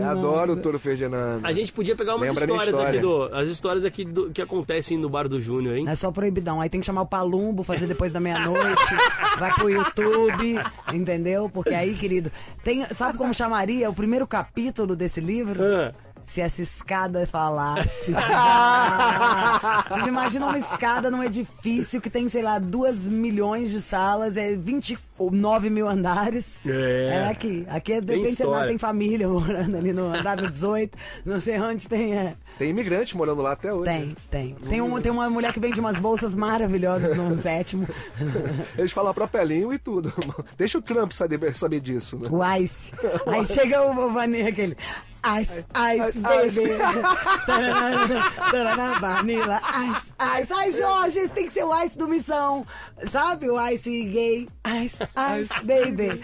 Adoro o Touro Ferdinando. A gente podia pegar umas histórias aqui as histórias aqui que acontecem no Bar do Júnior, hein? É só proibidão. Aí tem que chamar o Palumbo, fazer depois da meia-noite. Vai pro YouTube, entendeu? Porque aí, querido, sabe como chamaria o primeiro capítulo desse livro? Se essa escada falasse. Você imagina uma escada num edifício que tem, sei lá, 2 milhões de salas, 29 mil andares. É aqui. Aqui, de repente, você tem família morando ali no andar do 18, não sei onde tem. Tem imigrante morando lá até hoje. Tem. Tem uma mulher que vende umas bolsas maravilhosas no 7º. Eles falam pra Pelinho e tudo. Deixa o Trump saber disso. Né? O Ice. Aí chega o Vanilla, aquele... Ice, baby. Vanilla, ice. Ai, Jorge, esse tem que ser o Ice do Missão. Sabe? O Ice gay. Ice, baby.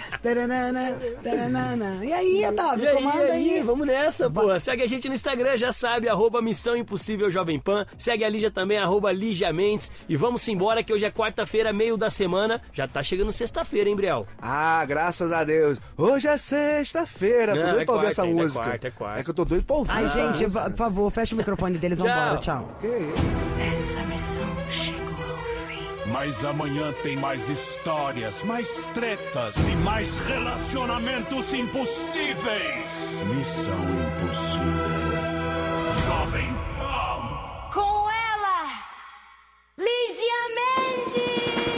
E aí, Otávio, comanda aí. Vamos nessa, pô. Segue a gente no Instagram, já sabe, @Missão Impossível Jovem Pan. Segue a Lígia também, @Lígia Mendes. E vamos embora que hoje é quarta-feira, meio da semana. Já tá chegando sexta-feira, hein, Briel? Graças a Deus. Hoje é sexta-feira. Tô doido pra ouvir essa música. É que eu tô doido pra ouvir. Ai, gente, por favor, fecha o microfone deles. Vambora, tchau. Essa missão chegou ao fim. Mas amanhã tem mais histórias, mais tretas e mais relacionamentos impossíveis. Missão Impossível. Jovem Pan. Com ela, Lígia Mendes.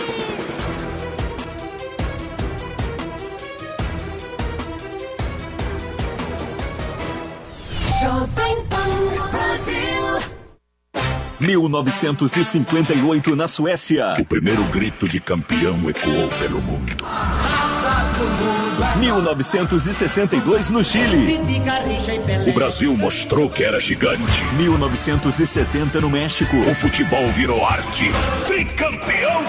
Jovem Pan Brasil. 1958 na Suécia. O primeiro grito de campeão ecoou pelo mundo. 1962 no Chile. O Brasil mostrou que era gigante. 1970 no México. O futebol virou arte. Tricampeão.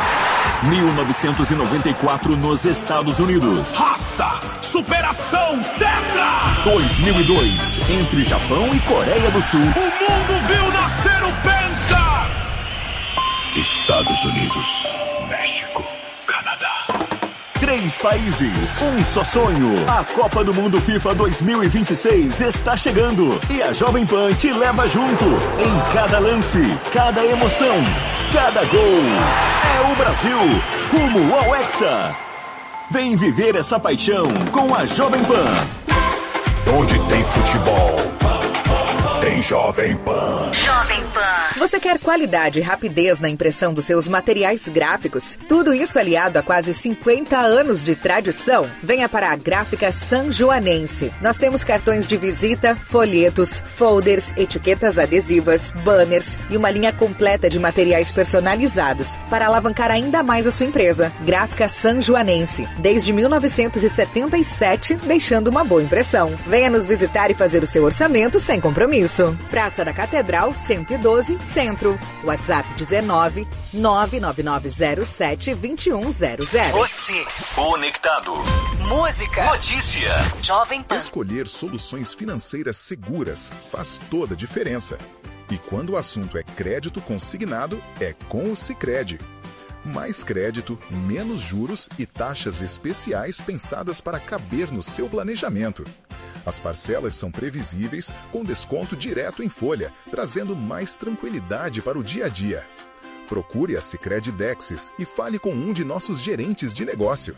1994 nos Estados Unidos. Raça, superação, tetra. 2002, entre Japão e Coreia do Sul. O mundo viu nascer o Penta. Estados Unidos, México, Canadá. 3 países, um só sonho. A Copa do Mundo FIFA 2026 está chegando e a Jovem Pan te leva junto. Em cada lance, cada emoção, cada gol. É o Brasil, rumo ao Hexa. Vem viver essa paixão com a Jovem Pan. Onde tem futebol, tem Jovem Pan. Jovem Pan. Você quer qualidade e rapidez na impressão dos seus materiais gráficos? Tudo isso aliado a quase 50 anos de tradição? Venha para a Gráfica Sanjoanense. Nós temos cartões de visita, folhetos, folders, etiquetas adesivas, banners e uma linha completa de materiais personalizados para alavancar ainda mais a sua empresa. Gráfica Sanjoanense. Desde 1977, deixando uma boa impressão. Venha nos visitar e fazer o seu orçamento sem compromisso. Praça da Catedral, 112, Centro. WhatsApp 19 99907 2100. Você conectado. Música. Notícia. Jovem Pan. Escolher soluções financeiras seguras faz toda a diferença. E quando o assunto é crédito consignado, é com o Sicredi. Mais crédito, menos juros e taxas especiais pensadas para caber no seu planejamento. As parcelas são previsíveis, com desconto direto em folha, trazendo mais tranquilidade para o dia a dia. Procure a Sicredi Dexis e fale com um de nossos gerentes de negócio.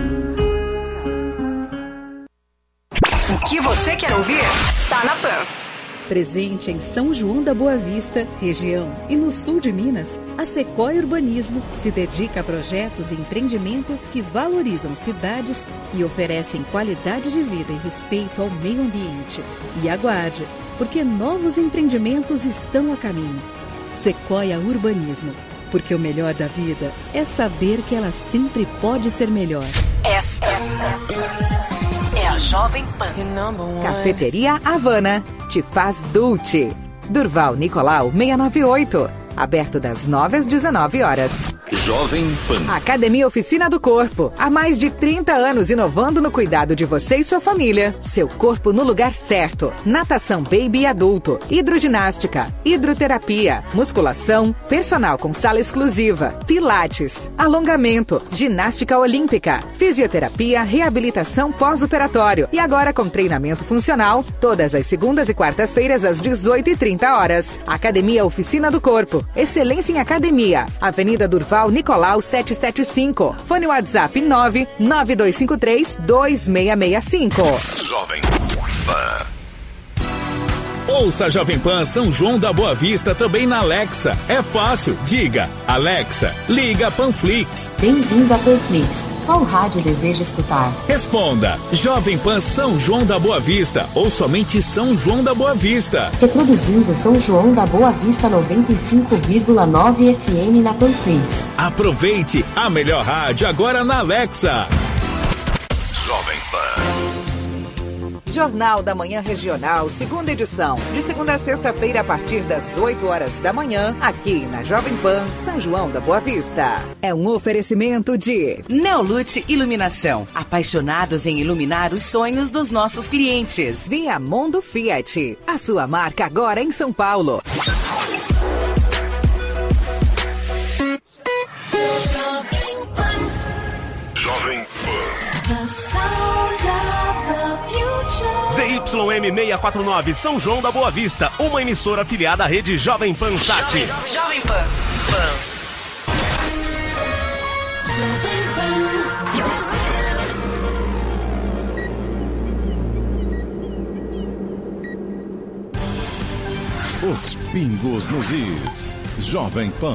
O que você quer ouvir? Tá na Pan. Presente em São João da Boa Vista, região, e no sul de Minas, a Sequoia Urbanismo se dedica a projetos e empreendimentos que valorizam cidades e oferecem qualidade de vida e respeito ao meio ambiente. E aguarde, porque novos empreendimentos estão a caminho. Sequoia Urbanismo, porque o melhor da vida é saber que ela sempre pode ser melhor. Esta é a Jovem Pan. Cafeteria Havana te faz Dulce. Durval Nicolau 698. Aberto das 9 às 19 horas. Jovem Pan. Academia Oficina do Corpo. Há mais de 30 anos inovando no cuidado de você e sua família. Seu corpo no lugar certo. Natação baby e adulto. Hidroginástica. Hidroterapia. Musculação. Personal com sala exclusiva. Pilates. Alongamento. Ginástica olímpica. Fisioterapia. Reabilitação pós-operatório. E agora com treinamento funcional. Todas as segundas e quartas-feiras às 18h30. Academia Oficina do Corpo. Excelência em academia. Avenida Durval Nicolau 775. Fone WhatsApp 992532665. Jovem Pan. Ouça a Jovem Pan São João da Boa Vista também na Alexa. É fácil. Diga, Alexa, liga Panflix. Bem-vindo a Panflix. Qual rádio deseja escutar? Responda, Jovem Pan São João da Boa Vista ou somente São João da Boa Vista. Reproduzindo São João da Boa Vista 95,9 FM na Panflix. Aproveite a melhor rádio agora na Alexa. Jovem Pan. Jornal da Manhã Regional, segunda edição. De segunda a sexta-feira, a partir das 8h da manhã, aqui na Jovem Pan, São João da Boa Vista. É um oferecimento de Neolute Iluminação. Apaixonados em iluminar os sonhos dos nossos clientes. Viamundo Fiat. A sua marca agora em São Paulo. Jovem Pan. ZYM 649, São João da Boa Vista, uma emissora afiliada à rede Jovem Pan Sat. Jovem Pan. Os pingos nos is. Jovem Pan.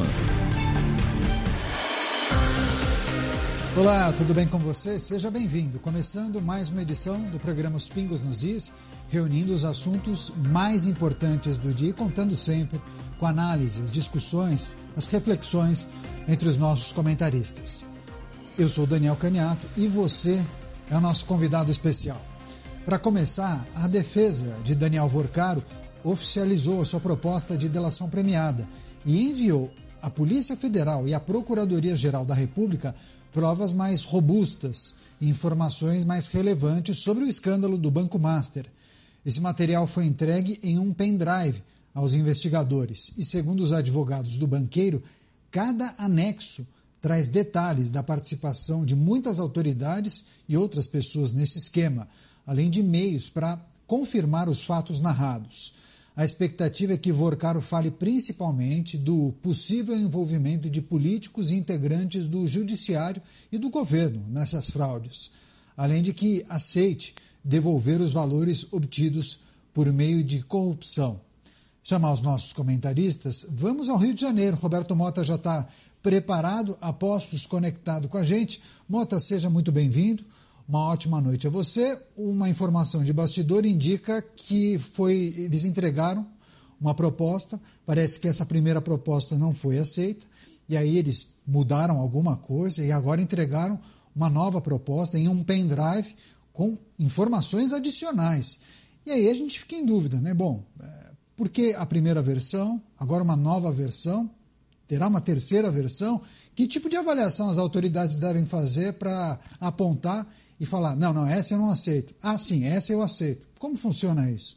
Olá, tudo bem com você? Seja bem-vindo. Começando mais uma edição do programa Os Pingos nos Is, reunindo os assuntos mais importantes do dia e contando sempre com análises, discussões, as reflexões entre os nossos comentaristas. Eu sou Daniel Caniato e você é o nosso convidado especial. Para começar, a defesa de Daniel Vorcaro oficializou a sua proposta de delação premiada e enviou à Polícia Federal e à Procuradoria-Geral da República provas mais robustas e informações mais relevantes sobre o escândalo do Banco Master. Esse material foi entregue em um pendrive aos investigadores e, segundo os advogados do banqueiro, cada anexo traz detalhes da participação de muitas autoridades e outras pessoas nesse esquema, além de meios para confirmar os fatos narrados. A expectativa é que Vorcaro fale principalmente do possível envolvimento de políticos e integrantes do judiciário e do governo nessas fraudes, além de que aceite devolver os valores obtidos por meio de corrupção. Chamar os nossos comentaristas, vamos ao Rio de Janeiro. Roberto Mota já está preparado, a postos conectado com a gente. Mota, seja muito bem-vindo. Uma ótima noite a você. Uma informação de bastidor indica que eles entregaram uma proposta, parece que essa primeira proposta não foi aceita, e aí eles mudaram alguma coisa e agora entregaram uma nova proposta em um pendrive com informações adicionais. E aí a gente fica em dúvida, né? Bom, por que a primeira versão, agora uma nova versão, terá uma terceira versão? Que tipo de avaliação as autoridades devem fazer para apontar e falar, não, essa eu não aceito. Ah, sim, essa eu aceito. Como funciona isso?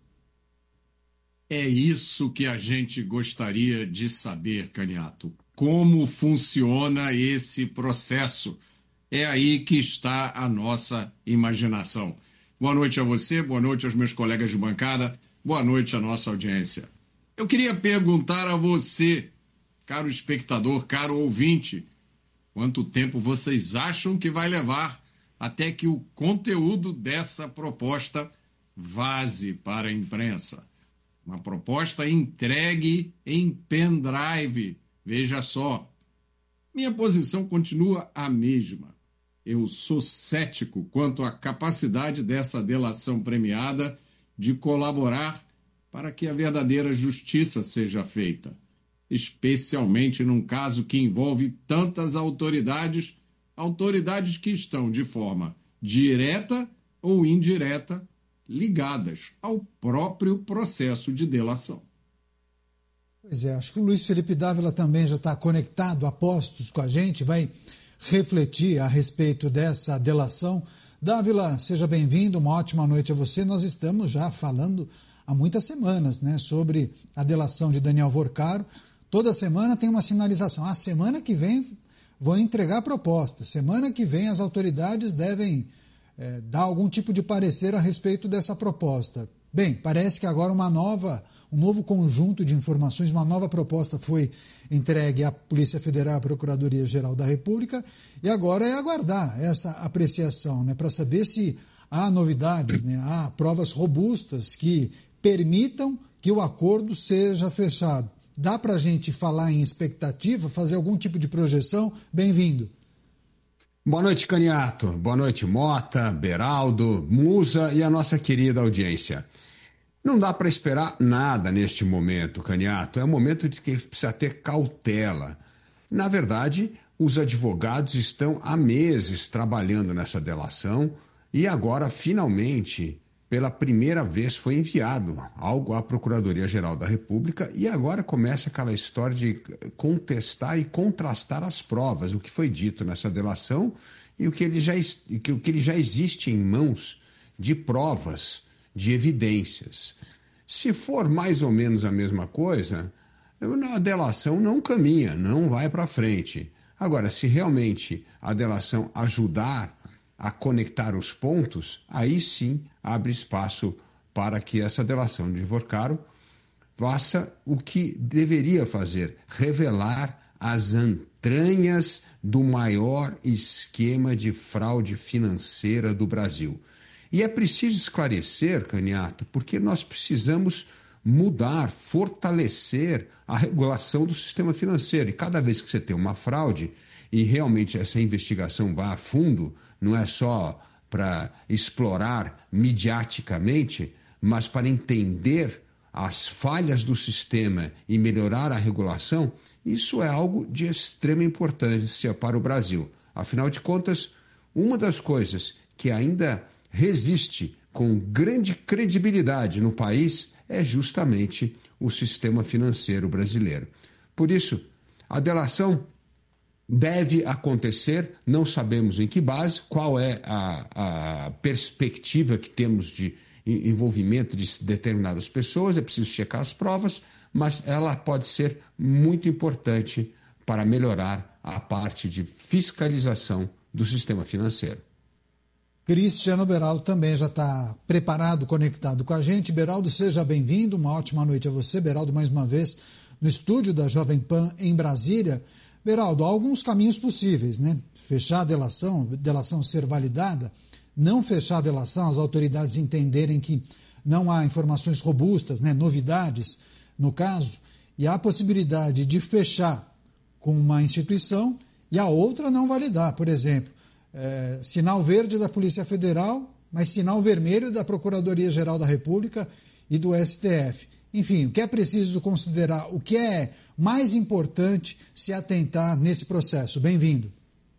É isso que a gente gostaria de saber, Caniato. Como funciona esse processo? É aí que está a nossa imaginação. Boa noite a você, boa noite aos meus colegas de bancada, boa noite à nossa audiência. Eu queria perguntar a você, caro espectador, caro ouvinte, quanto tempo vocês acham que vai levar até que o conteúdo dessa proposta vaze para a imprensa? Uma proposta entregue em pendrive. Veja só, minha posição continua a mesma. Eu sou cético quanto à capacidade dessa delação premiada de colaborar para que a verdadeira justiça seja feita, especialmente num caso que envolve tantas autoridades que estão de forma direta ou indireta ligadas ao próprio processo de delação. Pois é, acho que o Luiz Felipe Dávila também já está conectado a postos com a gente, vai refletir a respeito dessa delação. Dávila, seja bem-vindo, uma ótima noite a você. Nós estamos já falando há muitas semanas, né, sobre a delação de Daniel Vorcaro. Toda semana tem uma sinalização. A semana que vem vão entregar a proposta. Semana que vem as autoridades devem dar algum tipo de parecer a respeito dessa proposta. Bem, parece que agora um novo conjunto de informações, uma nova proposta foi entregue à Polícia Federal, à Procuradoria-Geral da República, e agora é aguardar essa apreciação, né, para saber se há novidades, né, há provas robustas que permitam que o acordo seja fechado. Dá para a gente falar em expectativa, fazer algum tipo de projeção? Bem-vindo. Boa noite, Caniato. Boa noite, Mota, Beraldo, Musa e a nossa querida audiência. Não dá para esperar nada neste momento, Caniato. É um momento de que precisa ter cautela. Na verdade, os advogados estão há meses trabalhando nessa delação e agora, finalmente, pela primeira vez foi enviado algo à Procuradoria-Geral da República e agora começa aquela história de contestar e contrastar as provas, o que foi dito nessa delação e o que ele já existe em mãos de provas, de evidências. Se for mais ou menos a mesma coisa, a delação não caminha, não vai para frente. Agora, se realmente a delação ajudar a conectar os pontos, aí sim abre espaço para que essa delação de Vorcaro faça o que deveria fazer, revelar as entranhas do maior esquema de fraude financeira do Brasil. E é preciso esclarecer, Caniato, porque nós precisamos mudar, fortalecer a regulação do sistema financeiro. E cada vez que você tem uma fraude, e realmente essa investigação vai a fundo, não é só para explorar mediaticamente, mas para entender as falhas do sistema e melhorar a regulação, isso é algo de extrema importância para o Brasil. Afinal de contas, uma das coisas que ainda resiste com grande credibilidade no país é justamente o sistema financeiro brasileiro. Por isso, a delação deve acontecer, não sabemos em que base, qual é a perspectiva que temos de envolvimento de determinadas pessoas, é preciso checar as provas, mas ela pode ser muito importante para melhorar a parte de fiscalização do sistema financeiro. Cristiano Beraldo também já está preparado, conectado com a gente. Beraldo, seja bem-vindo, uma ótima noite a você. Beraldo, mais uma vez, no estúdio da Jovem Pan em Brasília. Beraldo, há alguns caminhos possíveis, né? Fechar a delação ser validada, não fechar a delação, as autoridades entenderem que não há informações robustas, né? Novidades no caso, e há a possibilidade de fechar com uma instituição e a outra não validar, por exemplo. Sinal verde da Polícia Federal, mas sinal vermelho da Procuradoria-Geral da República e do STF. Enfim, o que é preciso considerar, o que é mais importante se atentar nesse processo? Bem-vindo.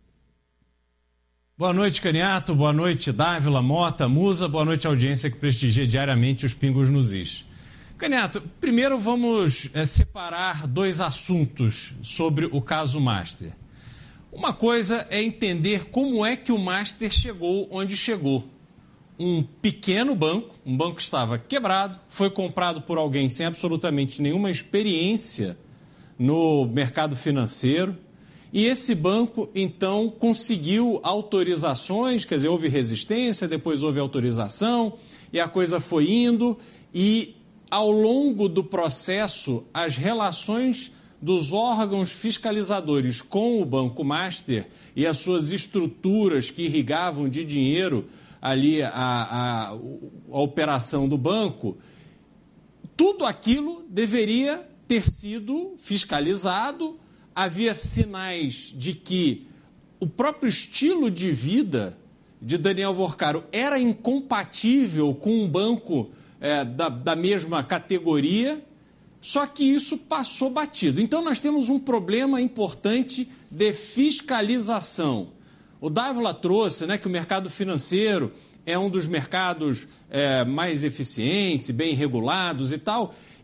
Boa noite, Caniato. Boa noite, Dávila, Mota, Musa. Boa noite, audiência que prestigia diariamente os Pingos nos Is. Caniato, primeiro vamos separar dois assuntos sobre o caso Master. Uma coisa é entender como é que o Master chegou onde chegou. Um pequeno banco, um banco que estava quebrado, foi comprado por alguém sem absolutamente nenhuma experiência no mercado financeiro, e esse banco, então, conseguiu autorizações, quer dizer, houve resistência, depois houve autorização, e a coisa foi indo, e ao longo do processo, as relações dos órgãos fiscalizadores com o Banco Master e as suas estruturas que irrigavam de dinheiro ali a operação do banco, tudo aquilo deveria ter sido fiscalizado. Havia sinais de que o próprio estilo de vida de Daniel Vorcaro era incompatível com um banco da mesma categoria, só que isso passou batido. Então nós temos um problema importante de fiscalização. O Dávila trouxe, né, que o mercado financeiro é um dos mercados mais eficientes, bem regulados e tal,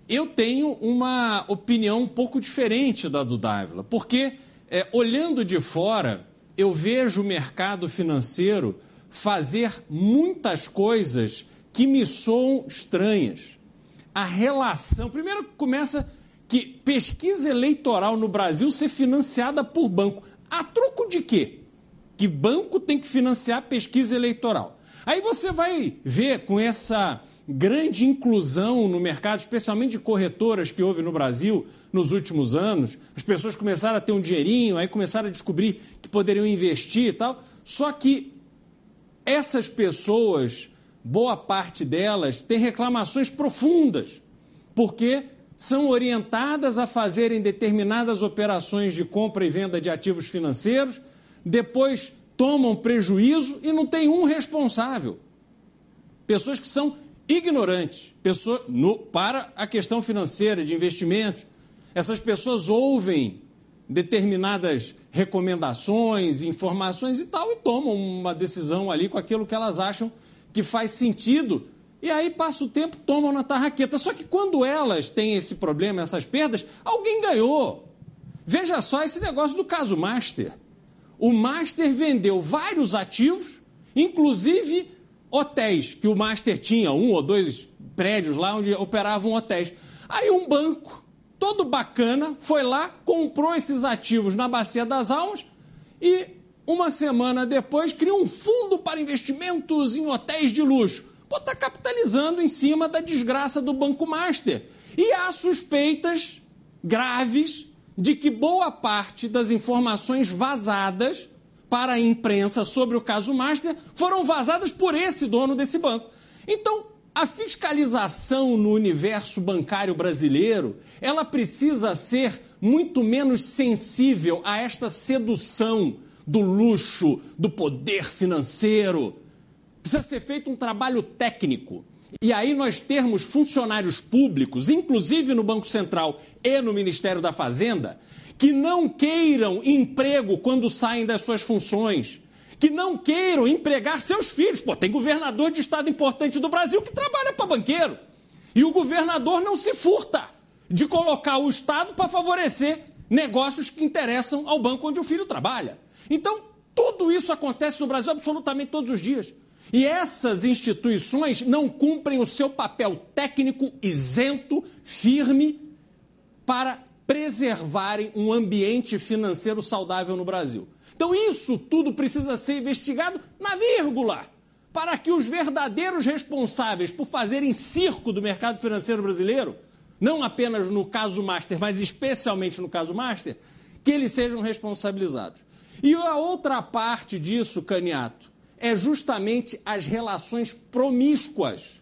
Eu tenho uma opinião um pouco diferente da do Dávila, porque, olhando de fora, eu vejo o mercado financeiro fazer muitas coisas que me soam estranhas. A relação... Primeiro começa que pesquisa eleitoral no Brasil ser financiada por banco. A troco de quê? Que banco tem que financiar pesquisa eleitoral? Aí você vai ver com essa grande inclusão no mercado, especialmente de corretoras que houve no Brasil nos últimos anos, as pessoas começaram a ter um dinheirinho, aí começaram a descobrir que poderiam investir e tal, só que essas pessoas, boa parte delas, tem reclamações profundas, porque são orientadas a fazerem determinadas operações de compra e venda de ativos financeiros, depois tomam prejuízo e não tem um responsável. Pessoas que são ignorantes para a questão financeira, de investimentos. Essas pessoas ouvem determinadas recomendações, informações e tal, e tomam uma decisão ali com aquilo que elas acham que faz sentido, e aí passa o tempo, tomam na tarraqueta. Só que quando elas têm esse problema, essas perdas, alguém ganhou. Veja só esse negócio do caso Master. O Master vendeu vários ativos, inclusive hotéis, que o Master tinha, 1 ou 2 prédios lá onde operavam hotéis. Aí um banco, todo bacana, foi lá, comprou esses ativos na Bacia das Almas e uma semana depois criou um fundo para investimentos em hotéis de luxo. Pô, está capitalizando em cima da desgraça do Banco Master. E há suspeitas graves de que boa parte das informações vazadas para a imprensa sobre o caso Master foram vazadas por esse dono desse banco. Então, a fiscalização no universo bancário brasileiro, ela precisa ser muito menos sensível a esta sedução do luxo, do poder financeiro. Precisa ser feito um trabalho técnico. E aí nós termos funcionários públicos, inclusive no Banco Central e no Ministério da Fazenda, que não queiram emprego quando saem das suas funções, que não queiram empregar seus filhos. Pô, tem governador de estado importante do Brasil que trabalha para banqueiro. E o governador não se furta de colocar o Estado para favorecer negócios que interessam ao banco onde o filho trabalha. Então, tudo isso acontece no Brasil absolutamente todos os dias. E essas instituições não cumprem o seu papel técnico, isento, firme, para preservarem um ambiente financeiro saudável no Brasil. Então isso tudo precisa ser investigado na vírgula, para que os verdadeiros responsáveis por fazerem circo do mercado financeiro brasileiro, não apenas no caso Master, mas especialmente no caso Master, que eles sejam responsabilizados. E a outra parte disso, Caniato, é justamente as relações promíscuas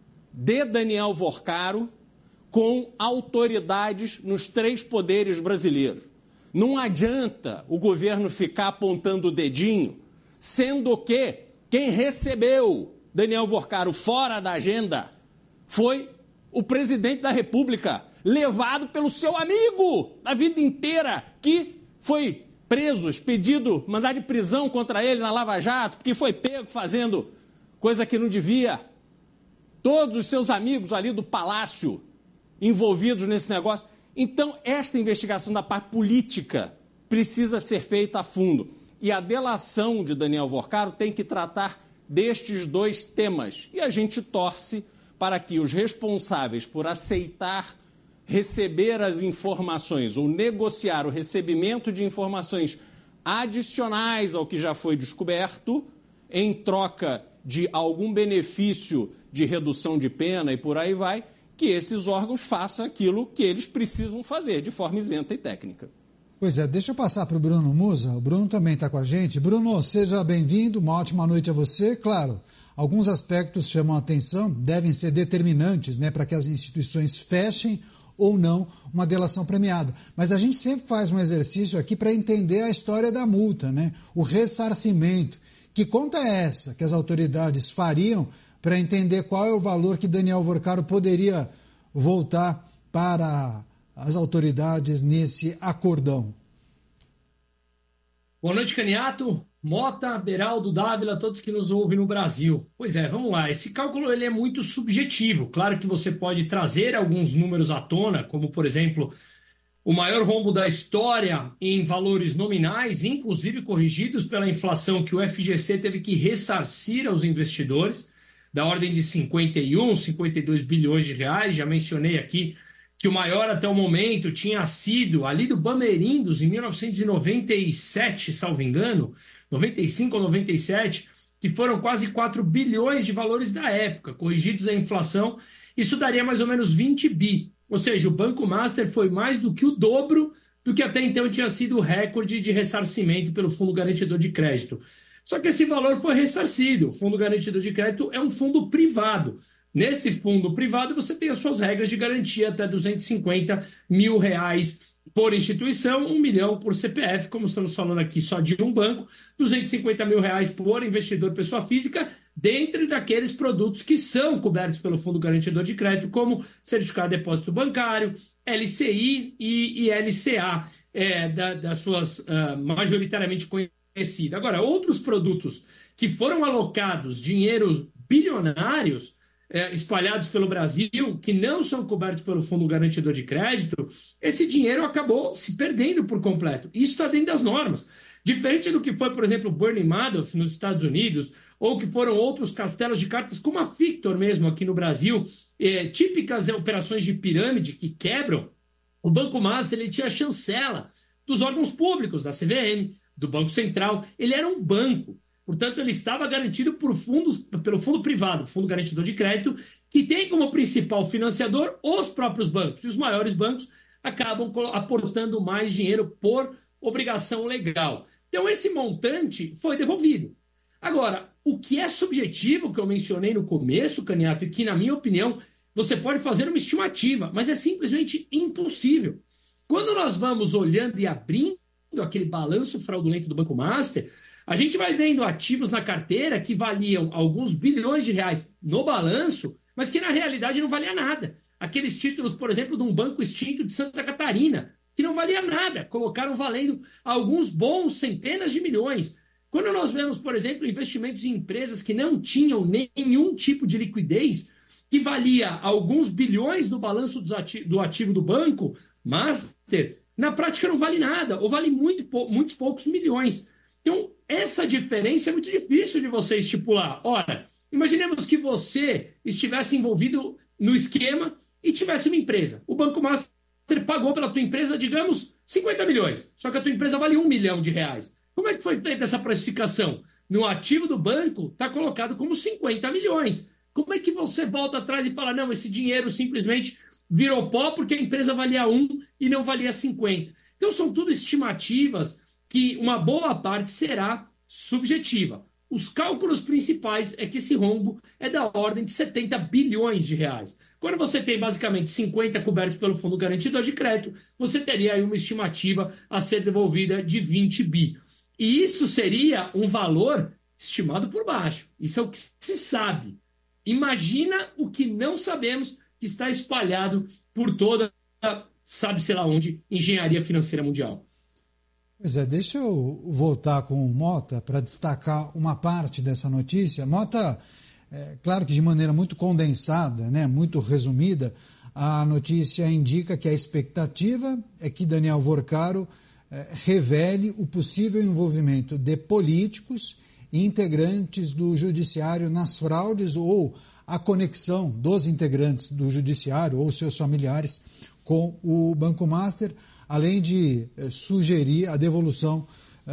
de Daniel Vorcaro com autoridades nos 3 poderes brasileiros. Não adianta o governo ficar apontando o dedinho, sendo que quem recebeu Daniel Vorcaro fora da agenda foi o presidente da República, levado pelo seu amigo da vida inteira, que foi preso, expedido, mandado de prisão contra ele na Lava Jato, porque foi pego fazendo coisa que não devia. Todos os seus amigos ali do Palácio envolvidos nesse negócio. Então, esta investigação da parte política precisa ser feita a fundo. E a delação de Daniel Vorcaro tem que tratar destes 2 temas. E a gente torce para que os responsáveis por aceitar receber as informações ou negociar o recebimento de informações adicionais ao que já foi descoberto, em troca de algum benefício de redução de pena e por aí vai, que esses órgãos façam aquilo que eles precisam fazer de forma isenta e técnica. Pois é, deixa eu passar para o Bruno Musa. O Bruno também está com a gente. Bruno, seja bem-vindo, uma ótima noite a você. Claro, alguns aspectos chamam a atenção, devem ser determinantes, né, para que as instituições fechem ou não uma delação premiada. Mas a gente sempre faz um exercício aqui para entender a história da multa, né? O ressarcimento. Que conta é essa que as autoridades fariam para entender qual é o valor que Daniel Vorcaro poderia voltar para as autoridades nesse acordão? Boa noite, Caniato. Mota, Beraldo, Dávila, todos que nos ouvem no Brasil. Pois é, vamos lá. Esse cálculo ele é muito subjetivo. Claro que você pode trazer alguns números à tona, como, por exemplo, o maior rombo da história em valores nominais, inclusive corrigidos pela inflação que o FGC teve que ressarcir aos investidores, da ordem de 51, 52 bilhões de reais. Já mencionei aqui que o maior até o momento tinha sido ali do Bamerindos, em 1997, salvo engano, 95 ou 97, que foram quase 4 bilhões de valores da época, corrigidos à inflação. Isso daria mais ou menos 20 bi. Ou seja, o Banco Master foi mais do que o dobro do que até então tinha sido o recorde de ressarcimento pelo Fundo Garantidor de Crédito. Só que esse valor foi ressarcido. O Fundo Garantidor de Crédito é um fundo privado. Nesse fundo privado, você tem as suas regras de garantia até R$250 mil por instituição, 1 milhão por CPF, como estamos falando aqui só de um banco, R$250 mil por investidor pessoa física, dentro daqueles produtos que são cobertos pelo Fundo Garantidor de Crédito, como certificado de depósito bancário, LCI e LCA, das suas majoritariamente conhecidas. Agora, outros produtos que foram alocados dinheiros bilionários, espalhados pelo Brasil, que não são cobertos pelo Fundo Garantidor de Crédito, esse dinheiro acabou se perdendo por completo. Isso está dentro das normas. Diferente do que foi, por exemplo, Bernie Madoff nos Estados Unidos, ou que foram outros castelos de cartas, como a Victor mesmo aqui no Brasil, típicas operações de pirâmide que quebram, o Banco Master ele tinha a chancela dos órgãos públicos, da CVM, do Banco Central. Ele era um banco. Portanto, ele estava garantido pelo fundo privado, Fundo Garantidor de Crédito, que tem como principal financiador os próprios bancos. E os maiores bancos acabam aportando mais dinheiro por obrigação legal. Então, esse montante foi devolvido. Agora, o que é subjetivo, que eu mencionei no começo, Caniato, e que, na minha opinião, você pode fazer uma estimativa, mas é simplesmente impossível. Quando nós vamos olhando e abrindo aquele balanço fraudulento do Banco Master, a gente vai vendo ativos na carteira que valiam alguns bilhões de reais no balanço, mas que na realidade não valia nada. Aqueles títulos, por exemplo, de um banco extinto de Santa Catarina, que não valia nada, colocaram valendo alguns bons centenas de milhões. Quando nós vemos, por exemplo, investimentos em empresas que não tinham nenhum tipo de liquidez, que valia alguns bilhões no balanço do ativo do banco, Master, na prática não vale nada, ou vale muitos poucos milhões. Então, essa diferença é muito difícil de você estipular. Ora, imaginemos que você estivesse envolvido no esquema e tivesse uma empresa. O Banco Master pagou pela tua empresa, digamos, 50 milhões. Só que a tua empresa vale 1 milhão de reais. Como é que foi feita essa precificação? No ativo do banco está colocado como 50 milhões. Como é que você volta atrás e fala, não, esse dinheiro simplesmente virou pó porque a empresa valia 1 e não valia 50? Então, são tudo estimativas que uma boa parte será subjetiva. Os cálculos principais é que esse rombo é da ordem de 70 bilhões de reais. Quando você tem basicamente 50 cobertos pelo Fundo Garantidor de Crédito, você teria aí uma estimativa a ser devolvida de 20 bi. E isso seria um valor estimado por baixo. Isso é o que se sabe. Imagina o que não sabemos, que está espalhado por toda, sabe-se lá onde, engenharia financeira mundial. Pois é, deixa eu voltar com o Mota para destacar uma parte dessa notícia. Mota, claro que de maneira muito condensada, né, muito resumida, a notícia indica que a expectativa é que Daniel Vorcaro revele o possível envolvimento de políticos e integrantes do judiciário nas fraudes ou a conexão dos integrantes do judiciário ou seus familiares com o Banco Master, além de sugerir a devolução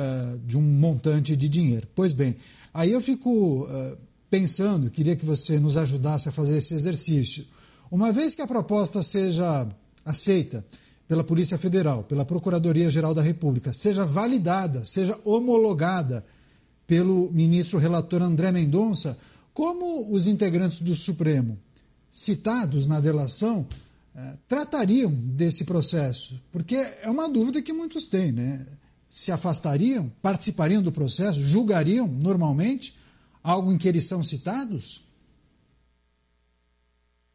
de um montante de dinheiro. Pois bem, aí eu fico pensando, queria que você nos ajudasse a fazer esse exercício. Uma vez que a proposta seja aceita pela Polícia Federal, pela Procuradoria-Geral da República, seja validada, seja homologada pelo ministro relator André Mendonça, como os integrantes do Supremo, citados na delação, tratariam desse processo? Porque é uma dúvida que muitos têm, né? Se afastariam, participariam do processo, julgariam normalmente algo em que eles são citados?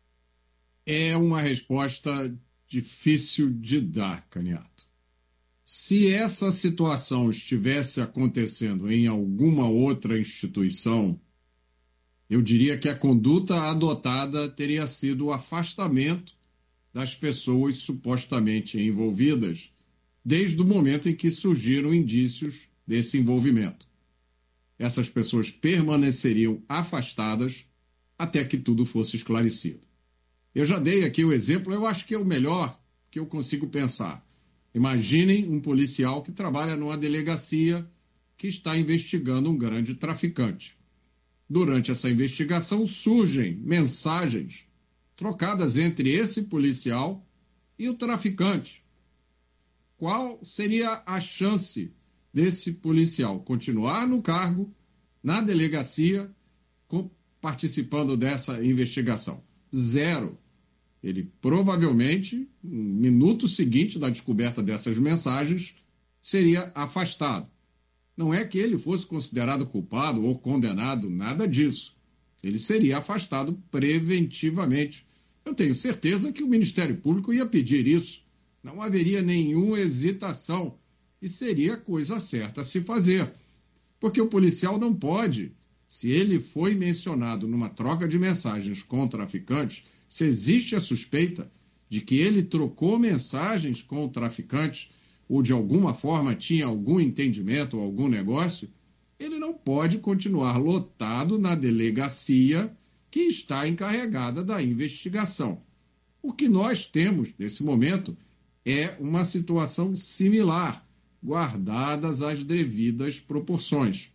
É uma resposta difícil de dar, Caniato. Se essa situação estivesse acontecendo em alguma outra instituição, eu diria que a conduta adotada teria sido o afastamento das pessoas supostamente envolvidas, desde o momento em que surgiram indícios desse envolvimento. Essas pessoas permaneceriam afastadas até que tudo fosse esclarecido. Eu já dei aqui o exemplo, eu acho que é o melhor que eu consigo pensar. Imaginem um policial que trabalha numa delegacia que está investigando um grande traficante. Durante essa investigação surgem mensagens trocadas entre esse policial e o traficante. Qual seria a chance desse policial continuar no cargo, na delegacia, participando dessa investigação? 0. Ele provavelmente, no minuto seguinte da descoberta dessas mensagens, seria afastado. Não é que ele fosse considerado culpado ou condenado, nada disso. Ele seria afastado preventivamente. Eu tenho certeza que o Ministério Público ia pedir isso. Não haveria nenhuma hesitação e seria a coisa certa a se fazer. Porque o policial não pode, se ele foi mencionado numa troca de mensagens com traficantes, se existe a suspeita de que ele trocou mensagens com o traficante ou de alguma forma tinha algum entendimento ou algum negócio, ele não pode continuar lotado na delegacia que está encarregada da investigação. O que nós temos nesse momento é uma situação similar, guardadas as devidas proporções.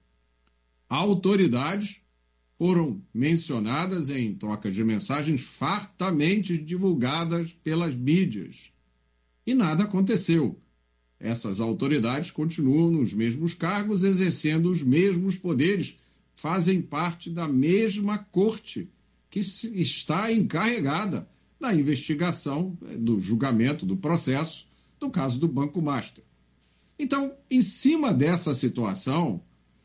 Autoridades foram mencionadas em trocas de mensagens fartamente divulgadas pelas mídias. E nada aconteceu. Essas autoridades continuam nos mesmos cargos, exercendo os mesmos poderes, fazem parte da mesma corte que está encarregada da investigação, do julgamento, do processo, do caso do Banco Master. Então, em cima dessa situação,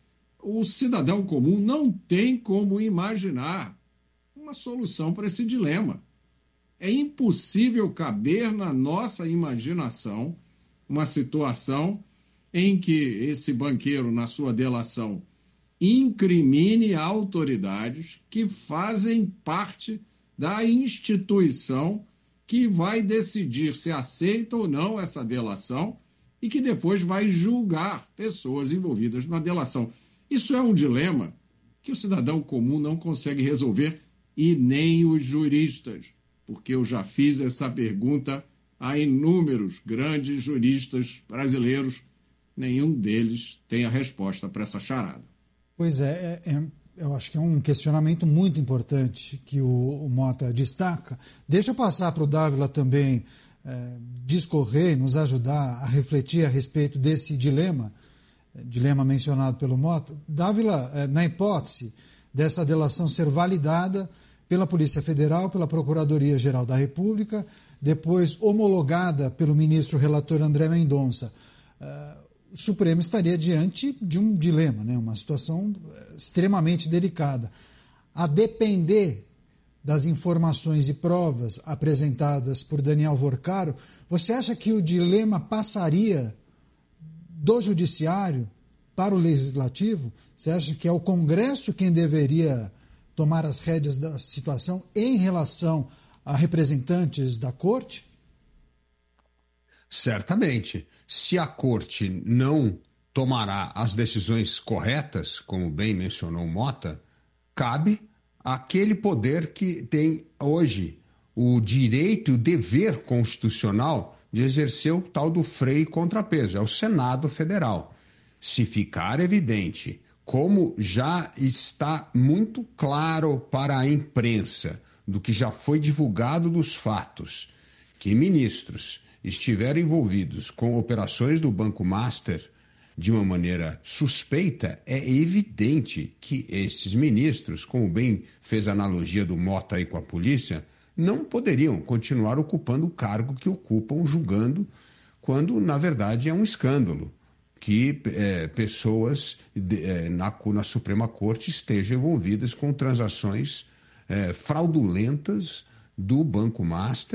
o cidadão comum não tem como imaginar uma solução para esse dilema. É impossível caber na nossa imaginação uma situação em que esse banqueiro, na sua delação, incrimine autoridades que fazem parte da instituição que vai decidir se aceita ou não essa delação e que depois vai julgar pessoas envolvidas na delação. Isso é um dilema que o cidadão comum não consegue resolver e nem os juristas, porque eu já fiz essa pergunta a inúmeros grandes juristas brasileiros, nenhum deles tem a resposta para essa charada. Pois eu acho que é um questionamento muito importante que o Mota destaca. Deixa eu passar para o Dávila também discorrer, nos ajudar a refletir a respeito desse dilema mencionado pelo Mota. Dávila, na hipótese dessa delação ser validada pela Polícia Federal, pela Procuradoria-Geral da República, depois homologada pelo ministro relator André Mendonça, o Supremo estaria diante de um dilema, né? Uma situação extremamente delicada. A depender das informações e provas apresentadas por Daniel Vorcaro, você acha que o dilema passaria do Judiciário para o Legislativo? Você acha que é o Congresso quem deveria tomar as rédeas da situação em relação a representantes da Corte? Certamente. Se a Corte não tomará as decisões corretas, como bem mencionou Mota, cabe àquele poder que tem hoje o direito e o dever constitucional de exercer o tal do freio e contrapeso, é o Senado Federal. Se ficar evidente, como já está muito claro para a imprensa, do que já foi divulgado dos fatos, que ministros estiveram envolvidos com operações do Banco Master de uma maneira suspeita, é evidente que esses ministros, como bem fez a analogia do Mota aí com a polícia, não poderiam continuar ocupando o cargo que ocupam, julgando, quando, na verdade, é um escândalo que pessoas na Suprema Corte estejam envolvidas com transações fraudulentas do Banco Master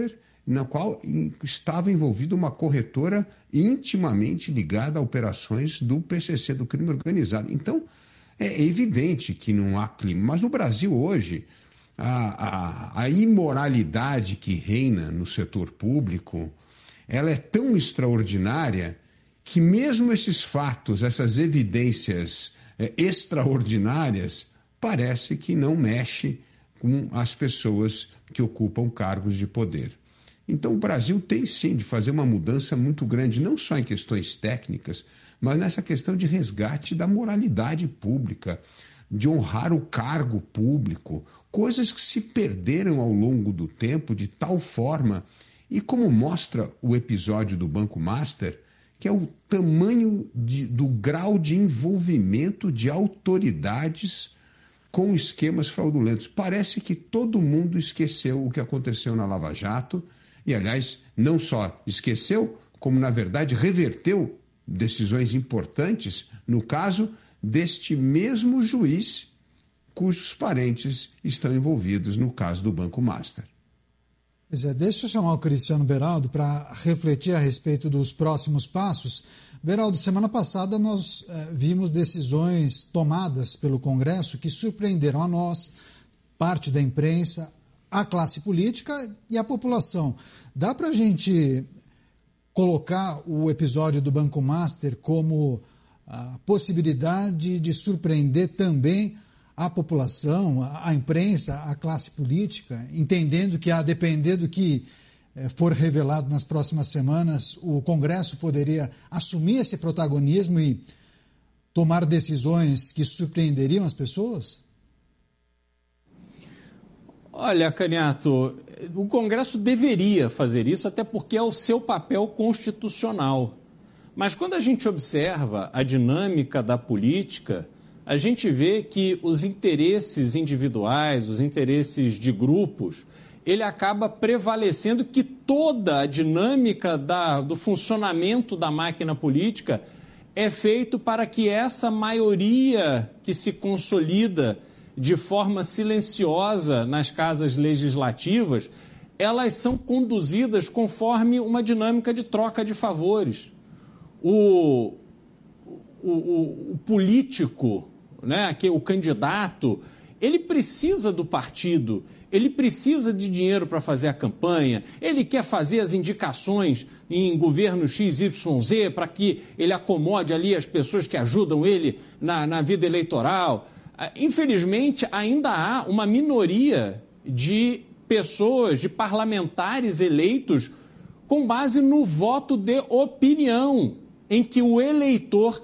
na qual estava envolvida uma corretora intimamente ligada a operações do PCC, do crime organizado. Então, é evidente que não há clima. Mas no Brasil hoje, a imoralidade que reina no setor público, ela é tão extraordinária que mesmo esses fatos, essas evidências extraordinárias, parece que não mexe com as pessoas que ocupam cargos de poder. Então o Brasil tem sim de fazer uma mudança muito grande, não só em questões técnicas, mas nessa questão de resgate da moralidade pública, de honrar o cargo público, coisas que se perderam ao longo do tempo de tal forma, e como mostra o episódio do Banco Master, que é o tamanho do grau de envolvimento de autoridades com esquemas fraudulentos. Parece que todo mundo esqueceu o que aconteceu na Lava Jato, e, aliás, não só esqueceu, como, na verdade, reverteu decisões importantes no caso deste mesmo juiz cujos parentes estão envolvidos no caso do Banco Master. Pois é, deixa eu chamar o Cristiano Beraldo para refletir a respeito dos próximos passos. Beraldo, semana passada nós vimos decisões tomadas pelo Congresso que surpreenderam a nós, parte da imprensa, a classe política e a população. Dá para a gente colocar o episódio do Banco Master como a possibilidade de surpreender também a população, a imprensa, a classe política, entendendo que, a depender do que for revelado nas próximas semanas, o Congresso poderia assumir esse protagonismo e tomar decisões que surpreenderiam as pessoas? Olha, Caniato, o Congresso deveria fazer isso, até porque é o seu papel constitucional. Mas quando a gente observa a dinâmica da política, a gente vê que os interesses individuais, os interesses de grupos, ele acaba prevalecendo, que toda a dinâmica do funcionamento da máquina política é feito para que essa maioria que se consolida de forma silenciosa nas casas legislativas, elas são conduzidas conforme uma dinâmica de troca de favores. O político, né, o candidato, ele precisa do partido, ele precisa de dinheiro para fazer a campanha, ele quer fazer as indicações em governo XYZ para que ele acomode ali as pessoas que ajudam ele na vida eleitoral. Infelizmente, ainda há uma minoria de pessoas, de parlamentares eleitos com base no voto de opinião, em que o eleitor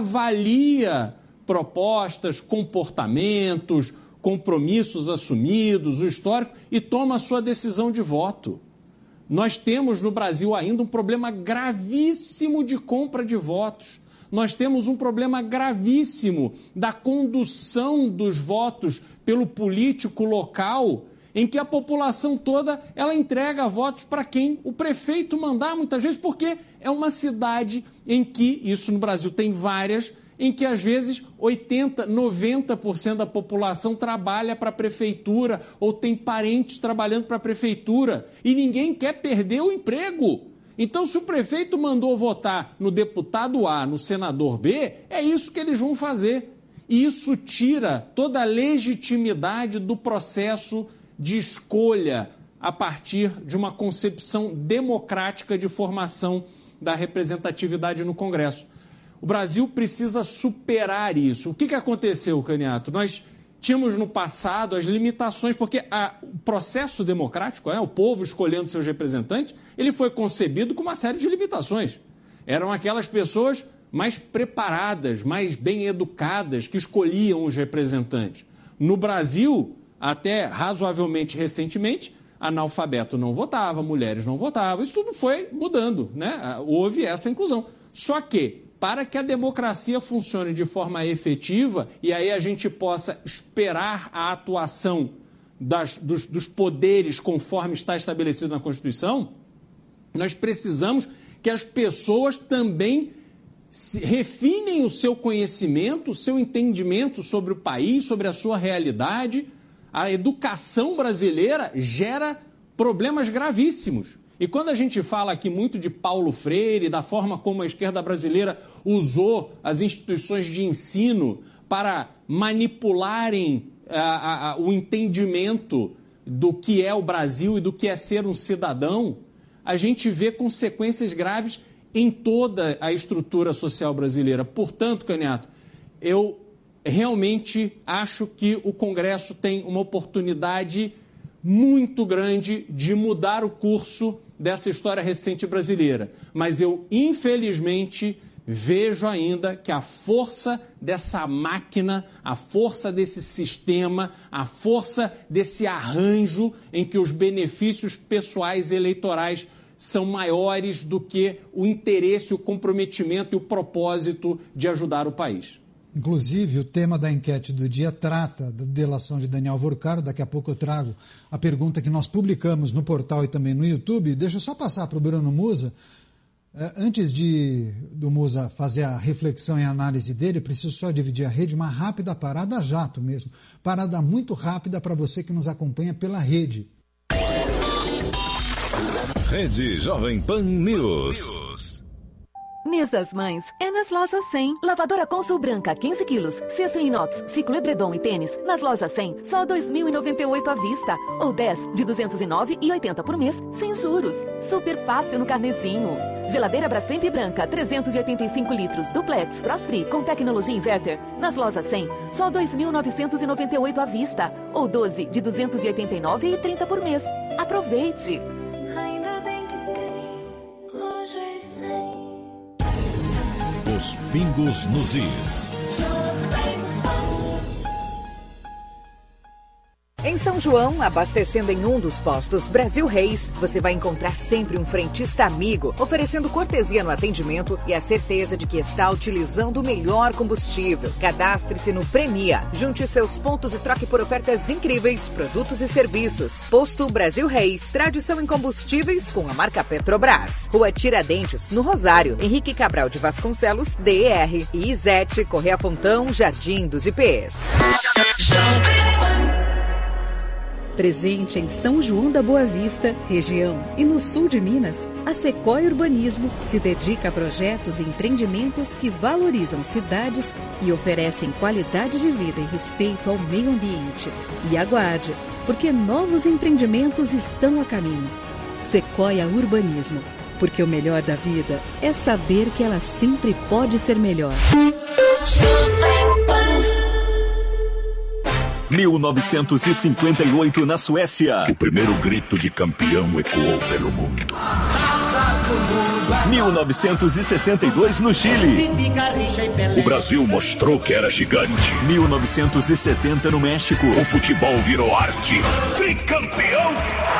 avalia propostas, comportamentos, compromissos assumidos, o histórico, e toma a sua decisão de voto. Nós temos no Brasil ainda um problema gravíssimo de compra de votos. Nós temos um problema gravíssimo da condução dos votos pelo político local, em que a população toda ela entrega votos para quem o prefeito mandar, muitas vezes, porque é uma cidade em que, isso no Brasil tem várias, em que às vezes 80%, 90% da população trabalha para a prefeitura ou tem parentes trabalhando para a prefeitura e ninguém quer perder o emprego. Então, se o prefeito mandou votar no deputado A, no senador B, é isso que eles vão fazer. E isso tira toda a legitimidade do processo de escolha a partir de uma concepção democrática de formação da representatividade no Congresso. O Brasil precisa superar isso. O que aconteceu, Caniato? Nós tínhamos no passado as limitações, porque o processo democrático, o povo escolhendo seus representantes, ele foi concebido com uma série de limitações. Eram aquelas pessoas mais preparadas, mais bem educadas, que escolhiam os representantes. No Brasil, até razoavelmente recentemente, analfabeto não votava, mulheres não votavam, isso tudo foi mudando, né? Houve essa inclusão. Só que, para que a democracia funcione de forma efetiva e aí a gente possa esperar a atuação dos poderes conforme está estabelecido na Constituição, nós precisamos que as pessoas também refinem o seu conhecimento, o seu entendimento sobre o país, sobre a sua realidade. A educação brasileira gera problemas gravíssimos. E quando a gente fala aqui muito de Paulo Freire, da forma como a esquerda brasileira usou as instituições de ensino para manipularem o entendimento do que é o Brasil e do que é ser um cidadão, a gente vê consequências graves em toda a estrutura social brasileira. Portanto, Caniato, eu realmente acho que o Congresso tem uma oportunidade muito grande de mudar o curso dessa história recente brasileira. Mas eu, infelizmente, vejo ainda que a força dessa máquina, a força desse sistema, a força desse arranjo em que os benefícios pessoais e eleitorais são maiores do que o interesse, o comprometimento e o propósito de ajudar o país. Inclusive, o tema da enquete do dia trata da delação de Daniel Vorcaro. Daqui a pouco eu trago a pergunta que nós publicamos no portal e também no YouTube. Deixa eu só passar para o Bruno Musa. Antes do Musa fazer a reflexão e a análise dele, preciso só dividir a rede, uma rápida parada jato mesmo. Parada muito rápida para você que nos acompanha pela rede. Rede Jovem Pan News. Mês das Mães é nas lojas 100. Lavadora Consul Branca, 15 quilos. Cesto inox, ciclo edredom e tênis. Nas lojas 100, só R$ 2.098 à vista. Ou 10 de R$ 209,80 por mês, sem juros. Super fácil no carnezinho. Geladeira Brastemp Branca, 385 litros, duplex, frost-free, com tecnologia inverter. Nas lojas 100, só R$ 2.998 à vista. Ou 12 de R$ 289,30 por mês. Aproveite! Ainda bem que tem lojas 100. Os pingos nos is. Em São João, abastecendo em um dos postos Brasil Reis, você vai encontrar sempre um frentista amigo, oferecendo cortesia no atendimento e a certeza de que está utilizando o melhor combustível. Cadastre-se no Premia, junte seus pontos e troque por ofertas incríveis, produtos e serviços. Posto Brasil Reis, tradição em combustíveis com a marca Petrobras. Rua Tiradentes, no Rosário, Henrique Cabral de Vasconcelos, DR. E Izete, Correia Fontão, Jardim dos Ipês. Presente em São João da Boa Vista, região e no sul de Minas, a Sequoia Urbanismo se dedica a projetos e empreendimentos que valorizam cidades e oferecem qualidade de vida e respeito ao meio ambiente. E aguarde, porque novos empreendimentos estão a caminho. Sequoia Urbanismo, porque o melhor da vida é saber que ela sempre pode ser melhor. 1958 na Suécia. O primeiro grito de campeão ecoou pelo mundo. 1962 no Chile. O Brasil mostrou que era gigante. 1970 no México. O futebol virou arte. Tricampeão.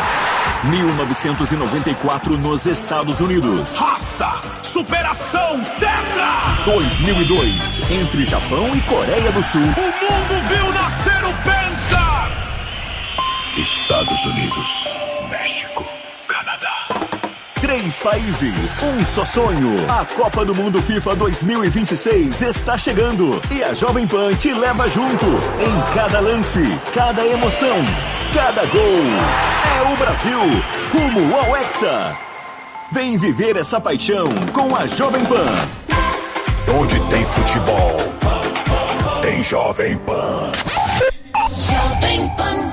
1994 nos Estados Unidos. Raça, superação, tetra. 2002 entre Japão e Coreia do Sul. O mundo viu nascer o Penta. Estados Unidos, México, Canadá. 3 países, um só sonho. A Copa do Mundo FIFA 2026 está chegando e a Jovem Pan te leva junto. Em cada lance, cada emoção, cada gol. É o Brasil, rumo ao Hexa. Vem viver essa paixão com a Jovem Pan. Onde tem futebol, tem Jovem Pan. Jovem Pan.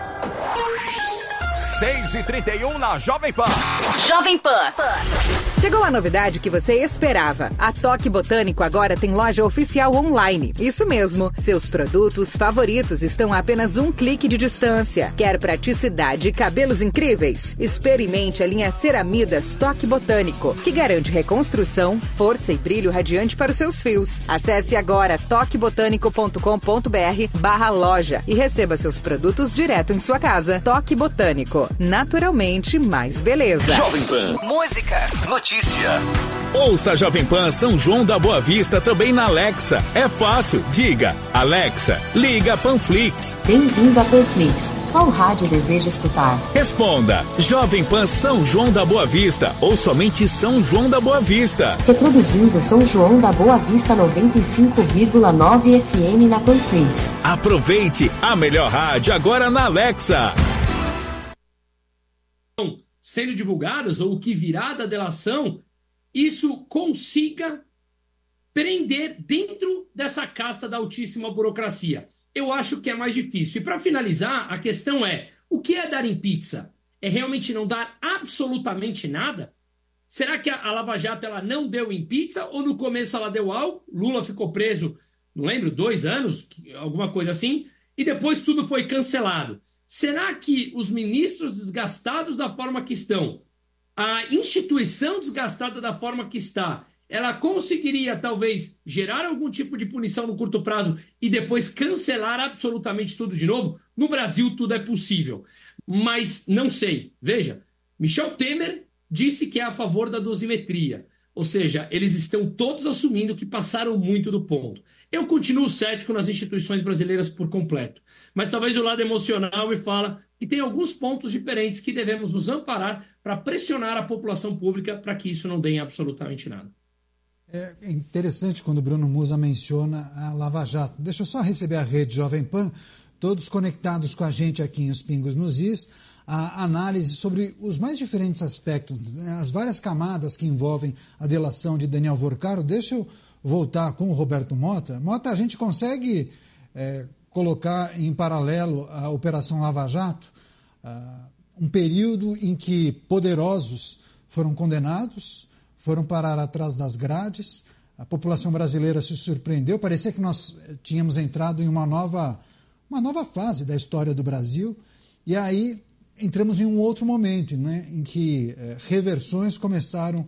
6h31 na Jovem Pan. Jovem Pan. Chegou a novidade que você esperava. A Toque Botânico agora tem loja oficial online. Isso mesmo. Seus produtos favoritos estão a apenas um clique de distância. Quer praticidade e cabelos incríveis? Experimente a linha Ceramidas Toque Botânico, que garante reconstrução, força e brilho radiante para os seus fios. Acesse agora toquebotânico.com.br/loja e receba seus produtos direto em sua casa. Toque Botânico. Naturalmente mais beleza. Jovem Pan. Música. Notícia. Ouça a Jovem Pan São João da Boa Vista também na Alexa. É fácil. Diga, Alexa, liga Panflix. Bem-vindo a Panflix. Qual rádio deseja escutar? Responda, Jovem Pan São João da Boa Vista ou somente São João da Boa Vista. Reproduzindo São João da Boa Vista 95,9 FM na Panflix. Aproveite a melhor rádio agora na Alexa. sendo divulgadas, ou o que virá da delação, isso consiga prender dentro dessa casta da altíssima burocracia. Eu acho que é mais difícil. E para finalizar, a questão é, o que é dar em pizza? É realmente não dar absolutamente nada? Será que a Lava Jato ela não deu em pizza ou no começo ela deu algo? Lula ficou preso, não lembro, 2 anos, alguma coisa assim, e depois tudo foi cancelado. Será que os ministros desgastados da forma que estão, a instituição desgastada da forma que está, ela conseguiria talvez gerar algum tipo de punição no curto prazo e depois cancelar absolutamente tudo de novo? No Brasil tudo é possível, mas não sei. Veja, Michel Temer disse que é a favor da dosimetria, ou seja, eles estão todos assumindo que passaram muito do ponto. Eu continuo cético nas instituições brasileiras por completo, mas talvez o lado emocional me fala que tem alguns pontos diferentes que devemos nos amparar para pressionar a população pública para que isso não dê absolutamente nada. É interessante quando o Bruno Musa menciona a Lava Jato. Deixa eu só receber a rede Jovem Pan, todos conectados com a gente aqui em Os Pingos nos Is, a análise sobre os mais diferentes aspectos, as várias camadas que envolvem a delação de Daniel Vorcaro. Deixa eu voltar com o Roberto Mota. Mota, a gente consegue colocar em paralelo a Operação Lava Jato, um período em que poderosos foram condenados, foram parar atrás das grades, a população brasileira se surpreendeu, parecia que nós tínhamos entrado em uma nova fase da história do Brasil, e aí entramos em um outro momento, né, em que reversões começaram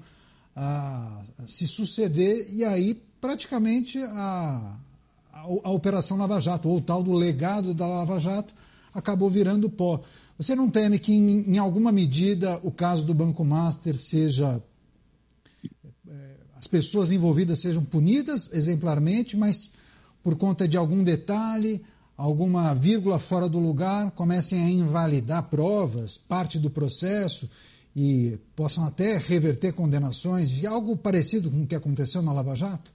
a se suceder, e aí praticamente a Operação Lava Jato, ou o tal do legado da Lava Jato, acabou virando pó. Você não teme que, em alguma medida, o caso do Banco Master seja... as pessoas envolvidas sejam punidas exemplarmente, mas por conta de algum detalhe, alguma vírgula fora do lugar, comecem a invalidar provas, parte do processo, e possam até reverter condenações, algo parecido com o que aconteceu na Lava Jato?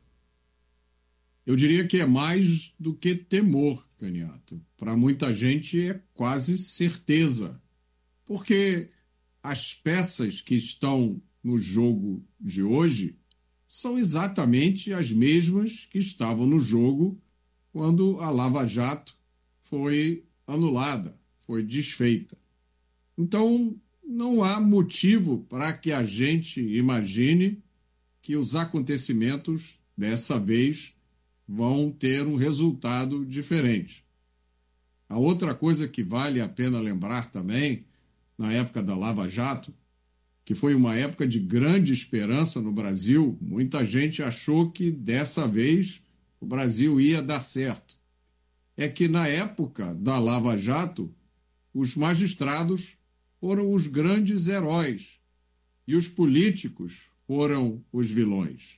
Eu diria que é mais do que temor, Caniato. Para muita gente é quase certeza, porque as peças que estão no jogo de hoje são exatamente as mesmas que estavam no jogo quando a Lava Jato foi anulada, foi desfeita. Então, não há motivo para que a gente imagine que os acontecimentos, dessa vez, vão ter um resultado diferente. A outra coisa que vale a pena lembrar também, na época da Lava Jato, que foi uma época de grande esperança no Brasil, muita gente achou que dessa vez o Brasil ia dar certo. É que na época da Lava Jato, os magistrados foram os grandes heróis e os políticos foram os vilões.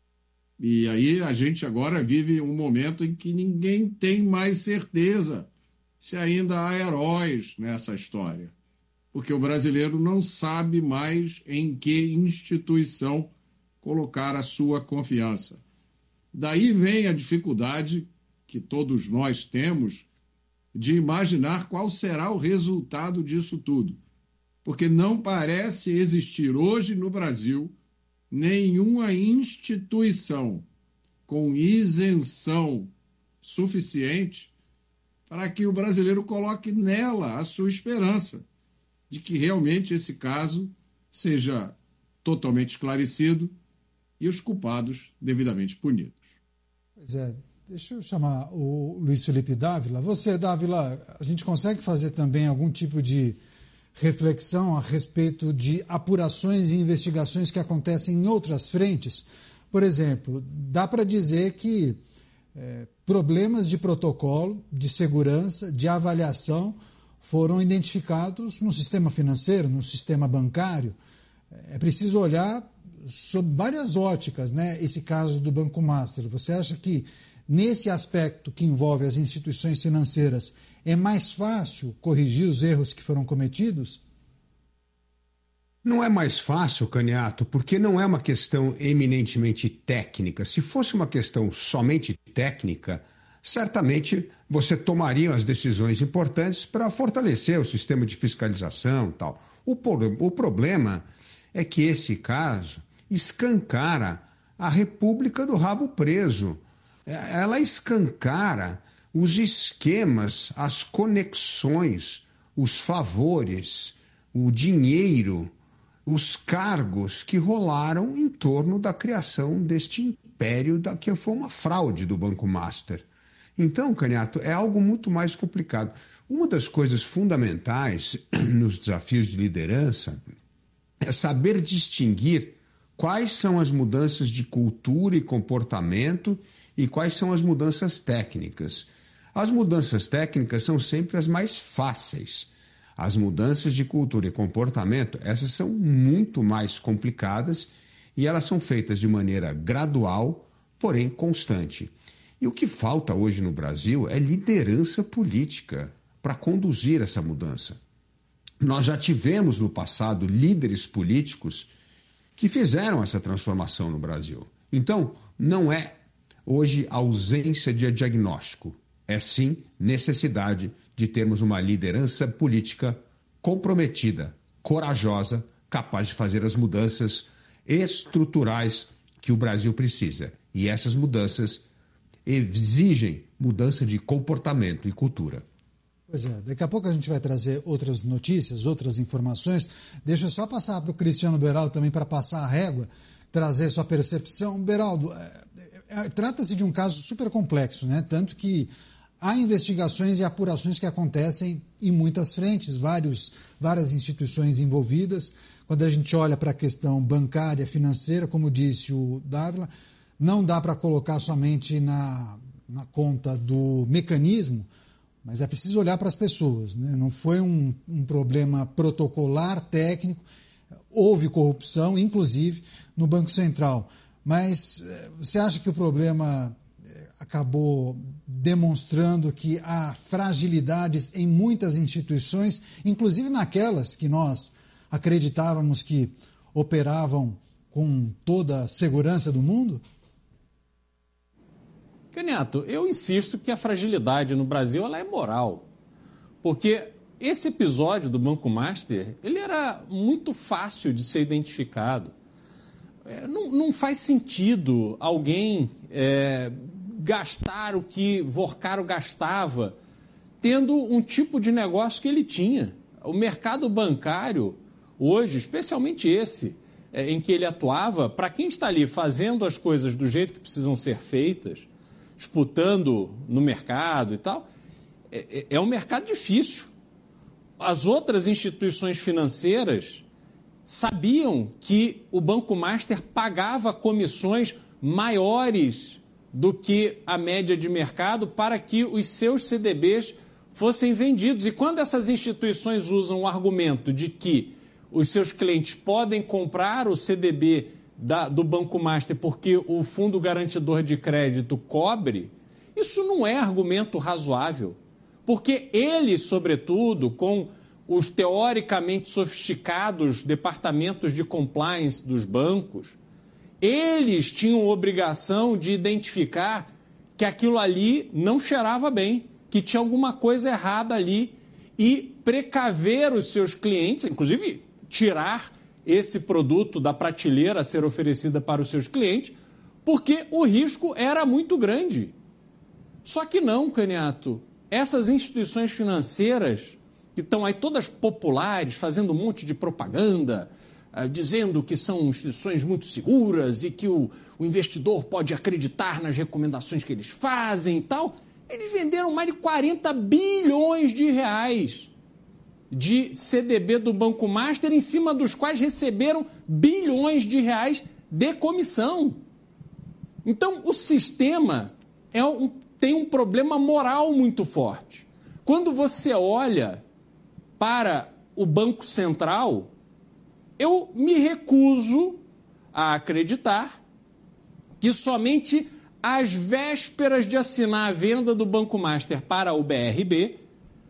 E aí a gente agora vive um momento em que ninguém tem mais certeza se ainda há heróis nessa história. Porque o brasileiro não sabe mais em que instituição colocar a sua confiança. Daí vem a dificuldade que todos nós temos de imaginar qual será o resultado disso tudo. Porque não parece existir hoje no Brasil nenhuma instituição com isenção suficiente para que o brasileiro coloque nela a sua esperança de que realmente esse caso seja totalmente esclarecido e os culpados devidamente punidos. Pois é, deixa eu chamar o Luiz Felipe Dávila. Você, Dávila, a gente consegue fazer também algum tipo de reflexão a respeito de apurações e investigações que acontecem em outras frentes? Por exemplo, dá para dizer que problemas de protocolo, de segurança, de avaliação foram identificados no sistema financeiro, no sistema bancário. É preciso olhar sob várias óticas, né, esse caso do Banco Master. Você acha que, nesse aspecto que envolve as instituições financeiras, é mais fácil corrigir os erros que foram cometidos? Não é mais fácil, Caniato, porque não é uma questão eminentemente técnica. Se fosse uma questão somente técnica, certamente você tomaria as decisões importantes para fortalecer o sistema de fiscalização e tal. O problema é que esse caso escancara a República do Rabo Preso. Ela escancara os esquemas, as conexões, os favores, o dinheiro, os cargos que rolaram em torno da criação deste império que foi uma fraude do Banco Master. Então, Caniato, é algo muito mais complicado. Uma das coisas fundamentais nos desafios de liderança é saber distinguir quais são as mudanças de cultura e comportamento e quais são as mudanças técnicas. As mudanças técnicas são sempre as mais fáceis. As mudanças de cultura e comportamento, essas são muito mais complicadas e elas são feitas de maneira gradual, porém constante. E o que falta hoje no Brasil é liderança política para conduzir essa mudança. Nós já tivemos no passado líderes políticos que fizeram essa transformação no Brasil. Então, não é hoje ausência de diagnóstico, é sim necessidade de termos uma liderança política comprometida, corajosa, capaz de fazer as mudanças estruturais que o Brasil precisa. E essas mudanças exigem mudança de comportamento e cultura. Pois é, daqui a pouco a gente vai trazer outras notícias, outras informações. Deixa eu só passar para o Cristiano Beraldo também para passar a régua, trazer sua percepção. Beraldo, trata-se de um caso super complexo, né? Tanto que há investigações e apurações que acontecem em muitas frentes, várias instituições envolvidas. Quando a gente olha para a questão bancária, financeira, como disse o Dávila, não dá para colocar somente na conta do mecanismo, mas é preciso olhar para as pessoas, né? Não foi um problema protocolar, técnico, houve corrupção, inclusive no Banco Central. Mas você acha que o problema acabou demonstrando que há fragilidades em muitas instituições, inclusive naquelas que nós acreditávamos que operavam com toda a segurança do mundo? Caniato, eu insisto que a fragilidade no Brasil ela é moral, porque esse episódio do Banco Master ele era muito fácil de ser identificado. Não faz sentido alguém gastar o que Vorcaro gastava tendo um tipo de negócio que ele tinha. O mercado bancário hoje, especialmente esse em que ele atuava, para quem está ali fazendo as coisas do jeito que precisam ser feitas, disputando no mercado e tal, é um mercado difícil. As outras instituições financeiras sabiam que o Banco Master pagava comissões maiores do que a média de mercado para que os seus CDBs fossem vendidos. E quando essas instituições usam o argumento de que os seus clientes podem comprar o CDB do Banco Master porque o Fundo Garantidor de Crédito cobre, isso não é argumento razoável. Porque eles, sobretudo, com os teoricamente sofisticados departamentos de compliance dos bancos, eles tinham obrigação de identificar que aquilo ali não cheirava bem, que tinha alguma coisa errada ali e precaver os seus clientes, inclusive tirar esse produto da prateleira a ser oferecida para os seus clientes, porque o risco era muito grande. Só que não, Caniato. Essas instituições financeiras, que estão aí todas populares, fazendo um monte de propaganda, dizendo que são instituições muito seguras e que o investidor pode acreditar nas recomendações que eles fazem e tal, eles venderam mais de 40 bilhões de reais de CDB do Banco Master, em cima dos quais receberam bilhões de reais de comissão. Então, o sistema tem um problema moral muito forte. Quando você olha para o Banco Central, eu me recuso a acreditar que somente às vésperas de assinar a venda do Banco Master para o BRB,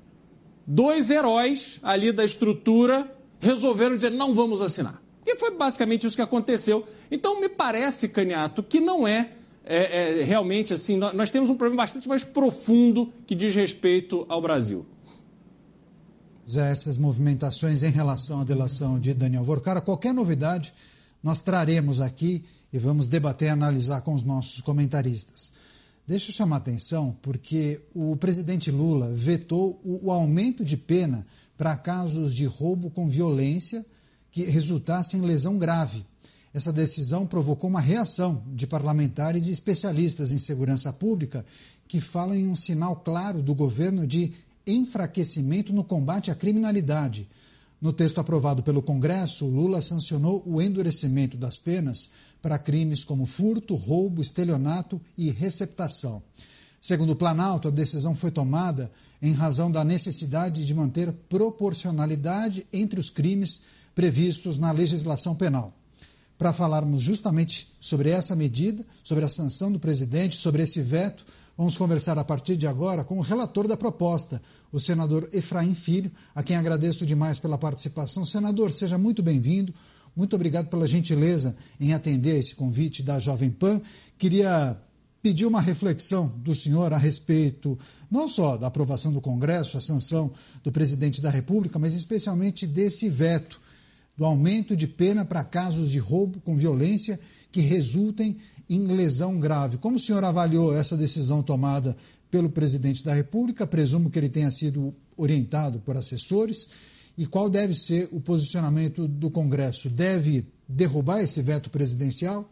dois heróis ali da estrutura resolveram dizer não vamos assinar. E foi basicamente isso que aconteceu. Então me parece, Caniato, que não é realmente, assim, nós temos um problema bastante mais profundo que diz respeito ao Brasil. Zé, essas movimentações em relação à delação de Daniel Vorcara, qualquer novidade nós traremos aqui e vamos debater e analisar com os nossos comentaristas. Deixa eu chamar a atenção porque o presidente Lula vetou o aumento de pena para casos de roubo com violência que resultassem em lesão grave. Essa decisão provocou uma reação de parlamentares e especialistas em segurança pública que falam em um sinal claro do governo de enfraquecimento no combate à criminalidade. No texto aprovado pelo Congresso, Lula sancionou o endurecimento das penas para crimes como furto, roubo, estelionato e receptação. Segundo o Planalto, a decisão foi tomada em razão da necessidade de manter proporcionalidade entre os crimes previstos na legislação penal. Para falarmos justamente sobre essa medida, sobre a sanção do presidente, sobre esse veto, vamos conversar a partir de agora com o relator da proposta, o senador Efraim Filho, a quem agradeço demais pela participação. Senador, seja muito bem-vindo. Muito obrigado pela gentileza em atender esse convite da Jovem Pan. Queria pedir uma reflexão do senhor a respeito não só da aprovação do Congresso, a sanção do presidente da República, mas especialmente desse veto, do aumento de pena para casos de roubo com violência que resultem em lesão grave. Como o senhor avaliou essa decisão tomada pelo presidente da República? Presumo que ele tenha sido orientado por assessores. E qual deve ser o posicionamento do Congresso? Deve derrubar esse veto presidencial?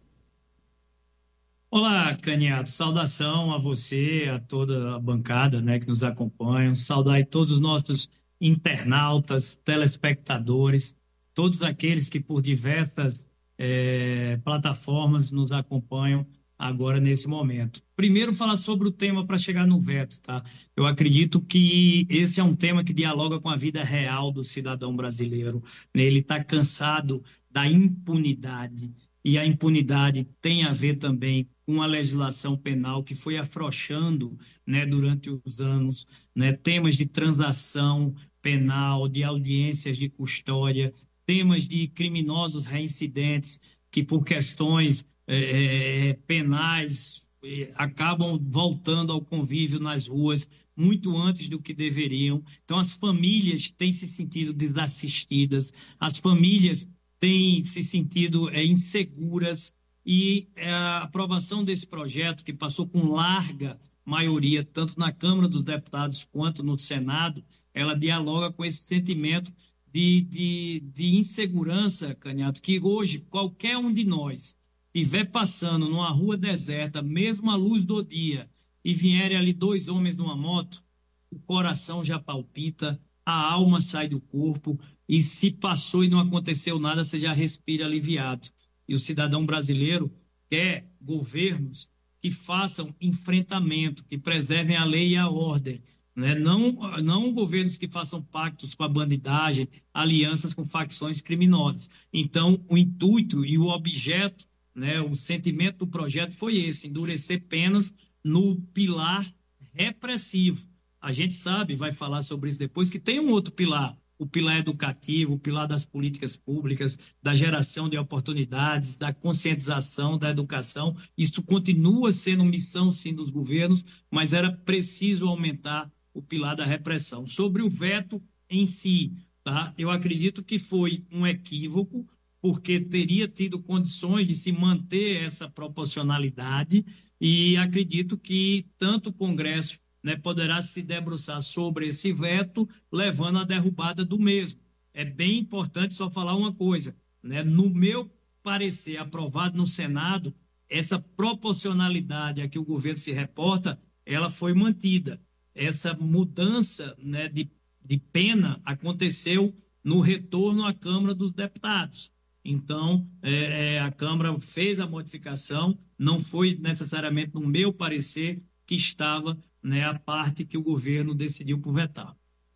Olá, Caniato. Saudação a você, a toda a bancada, né, que nos acompanha. Saudar a todos os nossos internautas, telespectadores, todos aqueles que por diversas plataformas nos acompanham agora nesse momento. Primeiro, falar sobre o tema para chegar no veto, tá? Eu acredito que esse é um tema que dialoga com a vida real do cidadão brasileiro. Ele está cansado da impunidade, e a impunidade tem a ver também com a legislação penal que foi afrouxando, né, durante os anos, né, temas de transação penal, de audiências de custódia, temas de criminosos reincidentes que por questões penais acabam voltando ao convívio nas ruas muito antes do que deveriam. Então as famílias têm se sentido desassistidas, as famílias têm se sentido inseguras, e a aprovação desse projeto, que passou com larga maioria, tanto na Câmara dos Deputados quanto no Senado, ela dialoga com esse sentimento de insegurança, Caniato, que hoje qualquer um de nós estiver passando numa rua deserta, mesmo à luz do dia, e vierem ali dois homens numa moto, o coração já palpita, a alma sai do corpo, e se passou e não aconteceu nada, você já respira aliviado. E o cidadão brasileiro quer governos que façam enfrentamento, que preservem a lei e a ordem, né? Não governos que façam pactos com a bandidagem, alianças com facções criminosas. Então, o intuito e o objeto, né, o sentimento do projeto foi esse: endurecer penas no pilar repressivo. A gente sabe, vai falar sobre isso depois, que tem um outro pilar, o pilar educativo, o pilar das políticas públicas, da geração de oportunidades, da conscientização, da educação. Isso continua sendo missão, sim, dos governos, mas era preciso aumentar o pilar da repressão. Sobre o veto em si, tá? Eu acredito que foi um equívoco, porque teria tido condições de se manter essa proporcionalidade, e acredito que tanto o Congresso, né, poderá se debruçar sobre esse veto, levando à derrubada do mesmo. É bem importante só falar uma coisa, né? No meu parecer, aprovado no Senado, essa proporcionalidade a que o governo se reporta, ela foi mantida. Essa mudança, né, de pena aconteceu no retorno à Câmara dos Deputados. Então, a Câmara fez a modificação, não foi necessariamente, no meu parecer, que estava, né, a parte que o governo decidiu por vetar.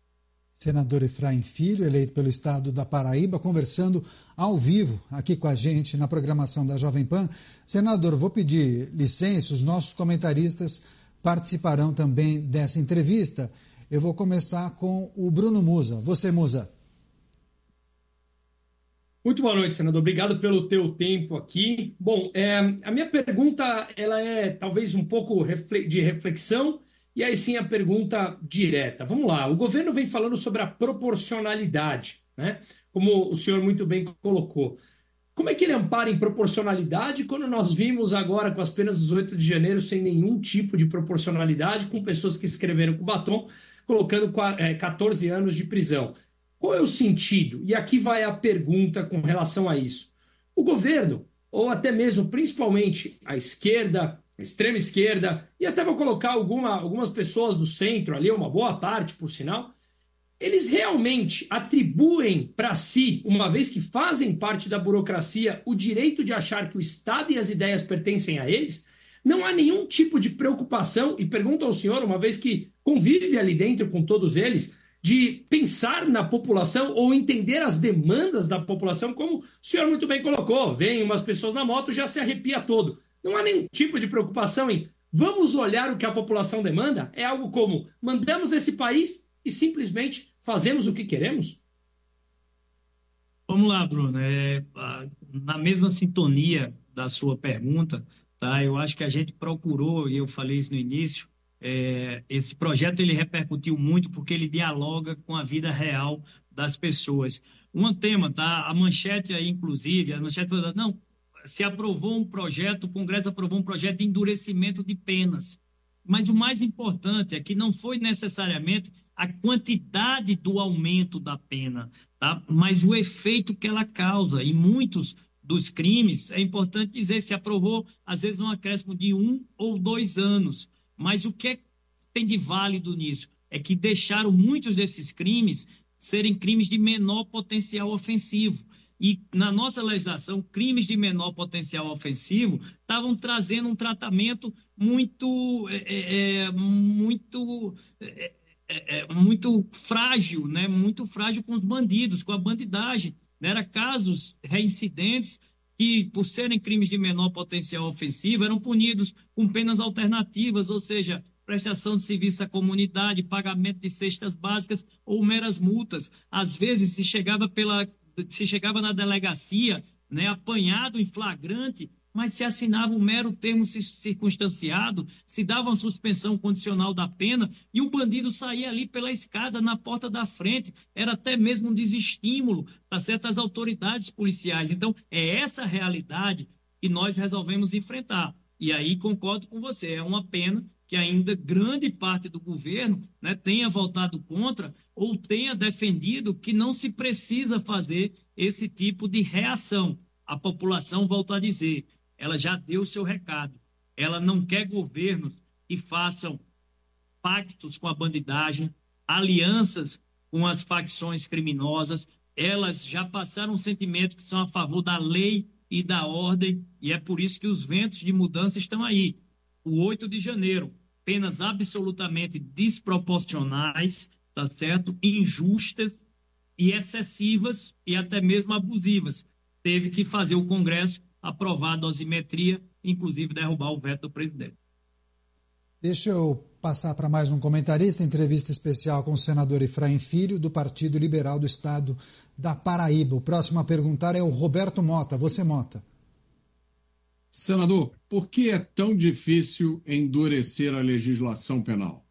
Senador Efraim Filho, eleito pelo estado da Paraíba, conversando ao vivo aqui com a gente na programação da Jovem Pan. Senador, vou pedir licença, os nossos comentaristas participarão também dessa entrevista. Eu vou começar com o Bruno Musa. Você, Musa. Muito boa noite, senador. Obrigado pelo teu tempo aqui. Bom, a minha pergunta ela é talvez um pouco de reflexão e aí sim a pergunta direta. Vamos lá. O governo vem falando sobre a proporcionalidade, né? Como o senhor muito bem colocou. Como é que ele ampara em proporcionalidade quando nós vimos agora com as penas dos 8 de janeiro sem nenhum tipo de proporcionalidade, com pessoas que escreveram com batom, colocando 14 anos de prisão? Qual é o sentido? E aqui vai a pergunta com relação a isso. O governo, ou até mesmo, principalmente, a esquerda, a extrema esquerda, e até vou colocar algumas pessoas do centro ali, uma boa parte, por sinal, eles realmente atribuem para si, uma vez que fazem parte da burocracia, o direito de achar que o Estado e as ideias pertencem a eles? Não há nenhum tipo de preocupação, e pergunto ao senhor, uma vez que convive ali dentro com todos eles, de pensar na população ou entender as demandas da população, como o senhor muito bem colocou. Vem umas pessoas na moto, já se arrepia todo. Não há nenhum tipo de preocupação em vamos olhar o que a população demanda? É algo como mandamos nesse país e simplesmente fazemos o que queremos? Vamos lá, Bruno. Na mesma sintonia da sua pergunta, tá? Eu acho que a gente procurou, e eu falei isso no início, esse projeto ele repercutiu muito porque ele dialoga com a vida real das pessoas. Um tema, tá? A manchete aí, inclusive, a manchete falou, não, se aprovou um projeto, o Congresso aprovou um projeto de endurecimento de penas. Mas o mais importante é que não foi necessariamente a quantidade do aumento da pena, tá? Mas o efeito que ela causa. Em muitos dos crimes, é importante dizer, se aprovou, às vezes, um acréscimo de 1 ou 2 anos. Mas o que tem de válido nisso? É que deixaram muitos desses crimes serem crimes de menor potencial ofensivo. E na nossa legislação, crimes de menor potencial ofensivo estavam trazendo um tratamento muito frágil, né? Muito frágil com os bandidos, com a bandidagem. Eram casos reincidentes que, por serem crimes de menor potencial ofensivo, eram punidos com penas alternativas, ou seja, prestação de serviço à comunidade, pagamento de cestas básicas ou meras multas. Às vezes se chegava na delegacia, né, apanhado em flagrante, mas se assinava um mero termo circunstanciado, se dava uma suspensão condicional da pena e o bandido saía ali pela escada na porta da frente. Era até mesmo um desestímulo para certas autoridades policiais. Então, é essa realidade que nós resolvemos enfrentar. E aí concordo com você, é uma pena que ainda grande parte do governo, né, tenha votado contra ou tenha defendido que não se precisa fazer esse tipo de reação. A população, volto a dizer, ela já deu o seu recado. Ela não quer governos que façam pactos com a bandidagem, alianças com as facções criminosas. Elas já passaram um sentimento que são a favor da lei e da ordem, e é por isso que os ventos de mudança estão aí. O 8 de janeiro, penas absolutamente desproporcionais, tá certo? Injustas e excessivas e até mesmo abusivas. Teve que fazer o Congresso aprovar a dosimetria, inclusive derrubar o veto do presidente. Deixa eu passar para mais um comentarista, entrevista especial com o senador Efraim Filho, do Partido Liberal do Estado da Paraíba. O próximo a perguntar é o Roberto Mota. Você, Mota. Senador, por que é tão difícil endurecer a legislação penal?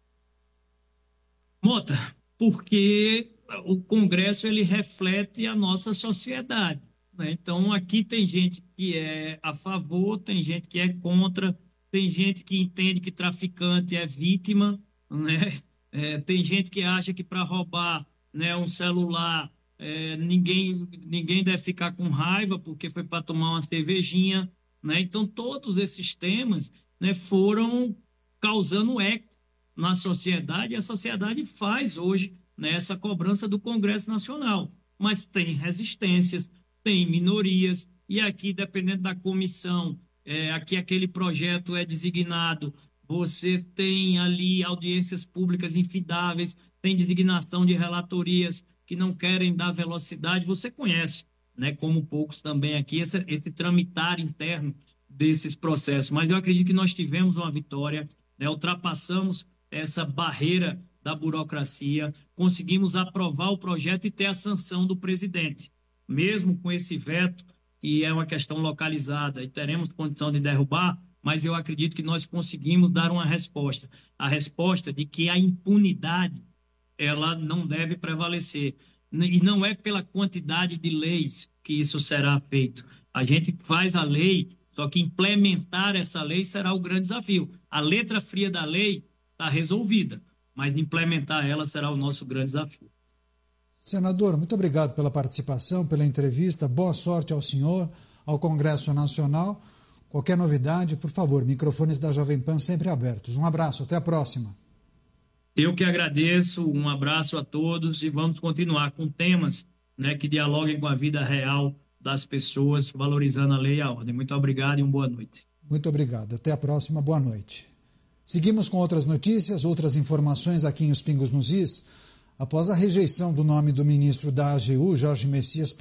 Mota, porque o Congresso ele reflete a nossa sociedade, né? Então, aqui tem gente que é a favor, tem gente que é contra, tem gente que entende que traficante é vítima, né? Tem gente que acha que para roubar, né, um celular, ninguém deve ficar com raiva porque foi para tomar uma cervejinha, né? Então, todos esses temas, né, foram causando eco na sociedade, e a sociedade faz hoje, né, essa cobrança do Congresso Nacional. Mas tem resistências, tem minorias, e aqui, dependendo da comissão, aqui aquele projeto é designado, você tem ali audiências públicas infidáveis, tem designação de relatorias que não querem dar velocidade, você conhece, né, como poucos também aqui, esse tramitar interno desses processos. Mas eu acredito que nós tivemos uma vitória, né, ultrapassamos essa barreira da burocracia, conseguimos aprovar o projeto e ter a sanção do presidente. mesmo com esse veto, que é uma questão localizada, e teremos condição de derrubar, mas eu acredito que nós conseguimos dar uma resposta. A resposta de que a impunidade, ela não deve prevalecer. E não é pela quantidade de leis que isso será feito. A gente faz a lei, só que implementar essa lei será o grande desafio. A letra fria da lei está resolvida, mas implementar ela será o nosso grande desafio. Senador, muito obrigado pela participação, pela entrevista. Boa sorte ao senhor, ao Congresso Nacional. Qualquer novidade, por favor, microfones da Jovem Pan sempre abertos. Um abraço, até a próxima. Eu que agradeço, um abraço a todos e vamos continuar com temas, né, que dialoguem com a vida real das pessoas, valorizando a lei e a ordem. Muito obrigado e uma boa noite. Muito obrigado. Até a próxima. Boa noite. Seguimos com outras notícias, outras informações aqui em Os Pingos nos Is. Após a rejeição do nome do ministro da AGU, Jorge Messias,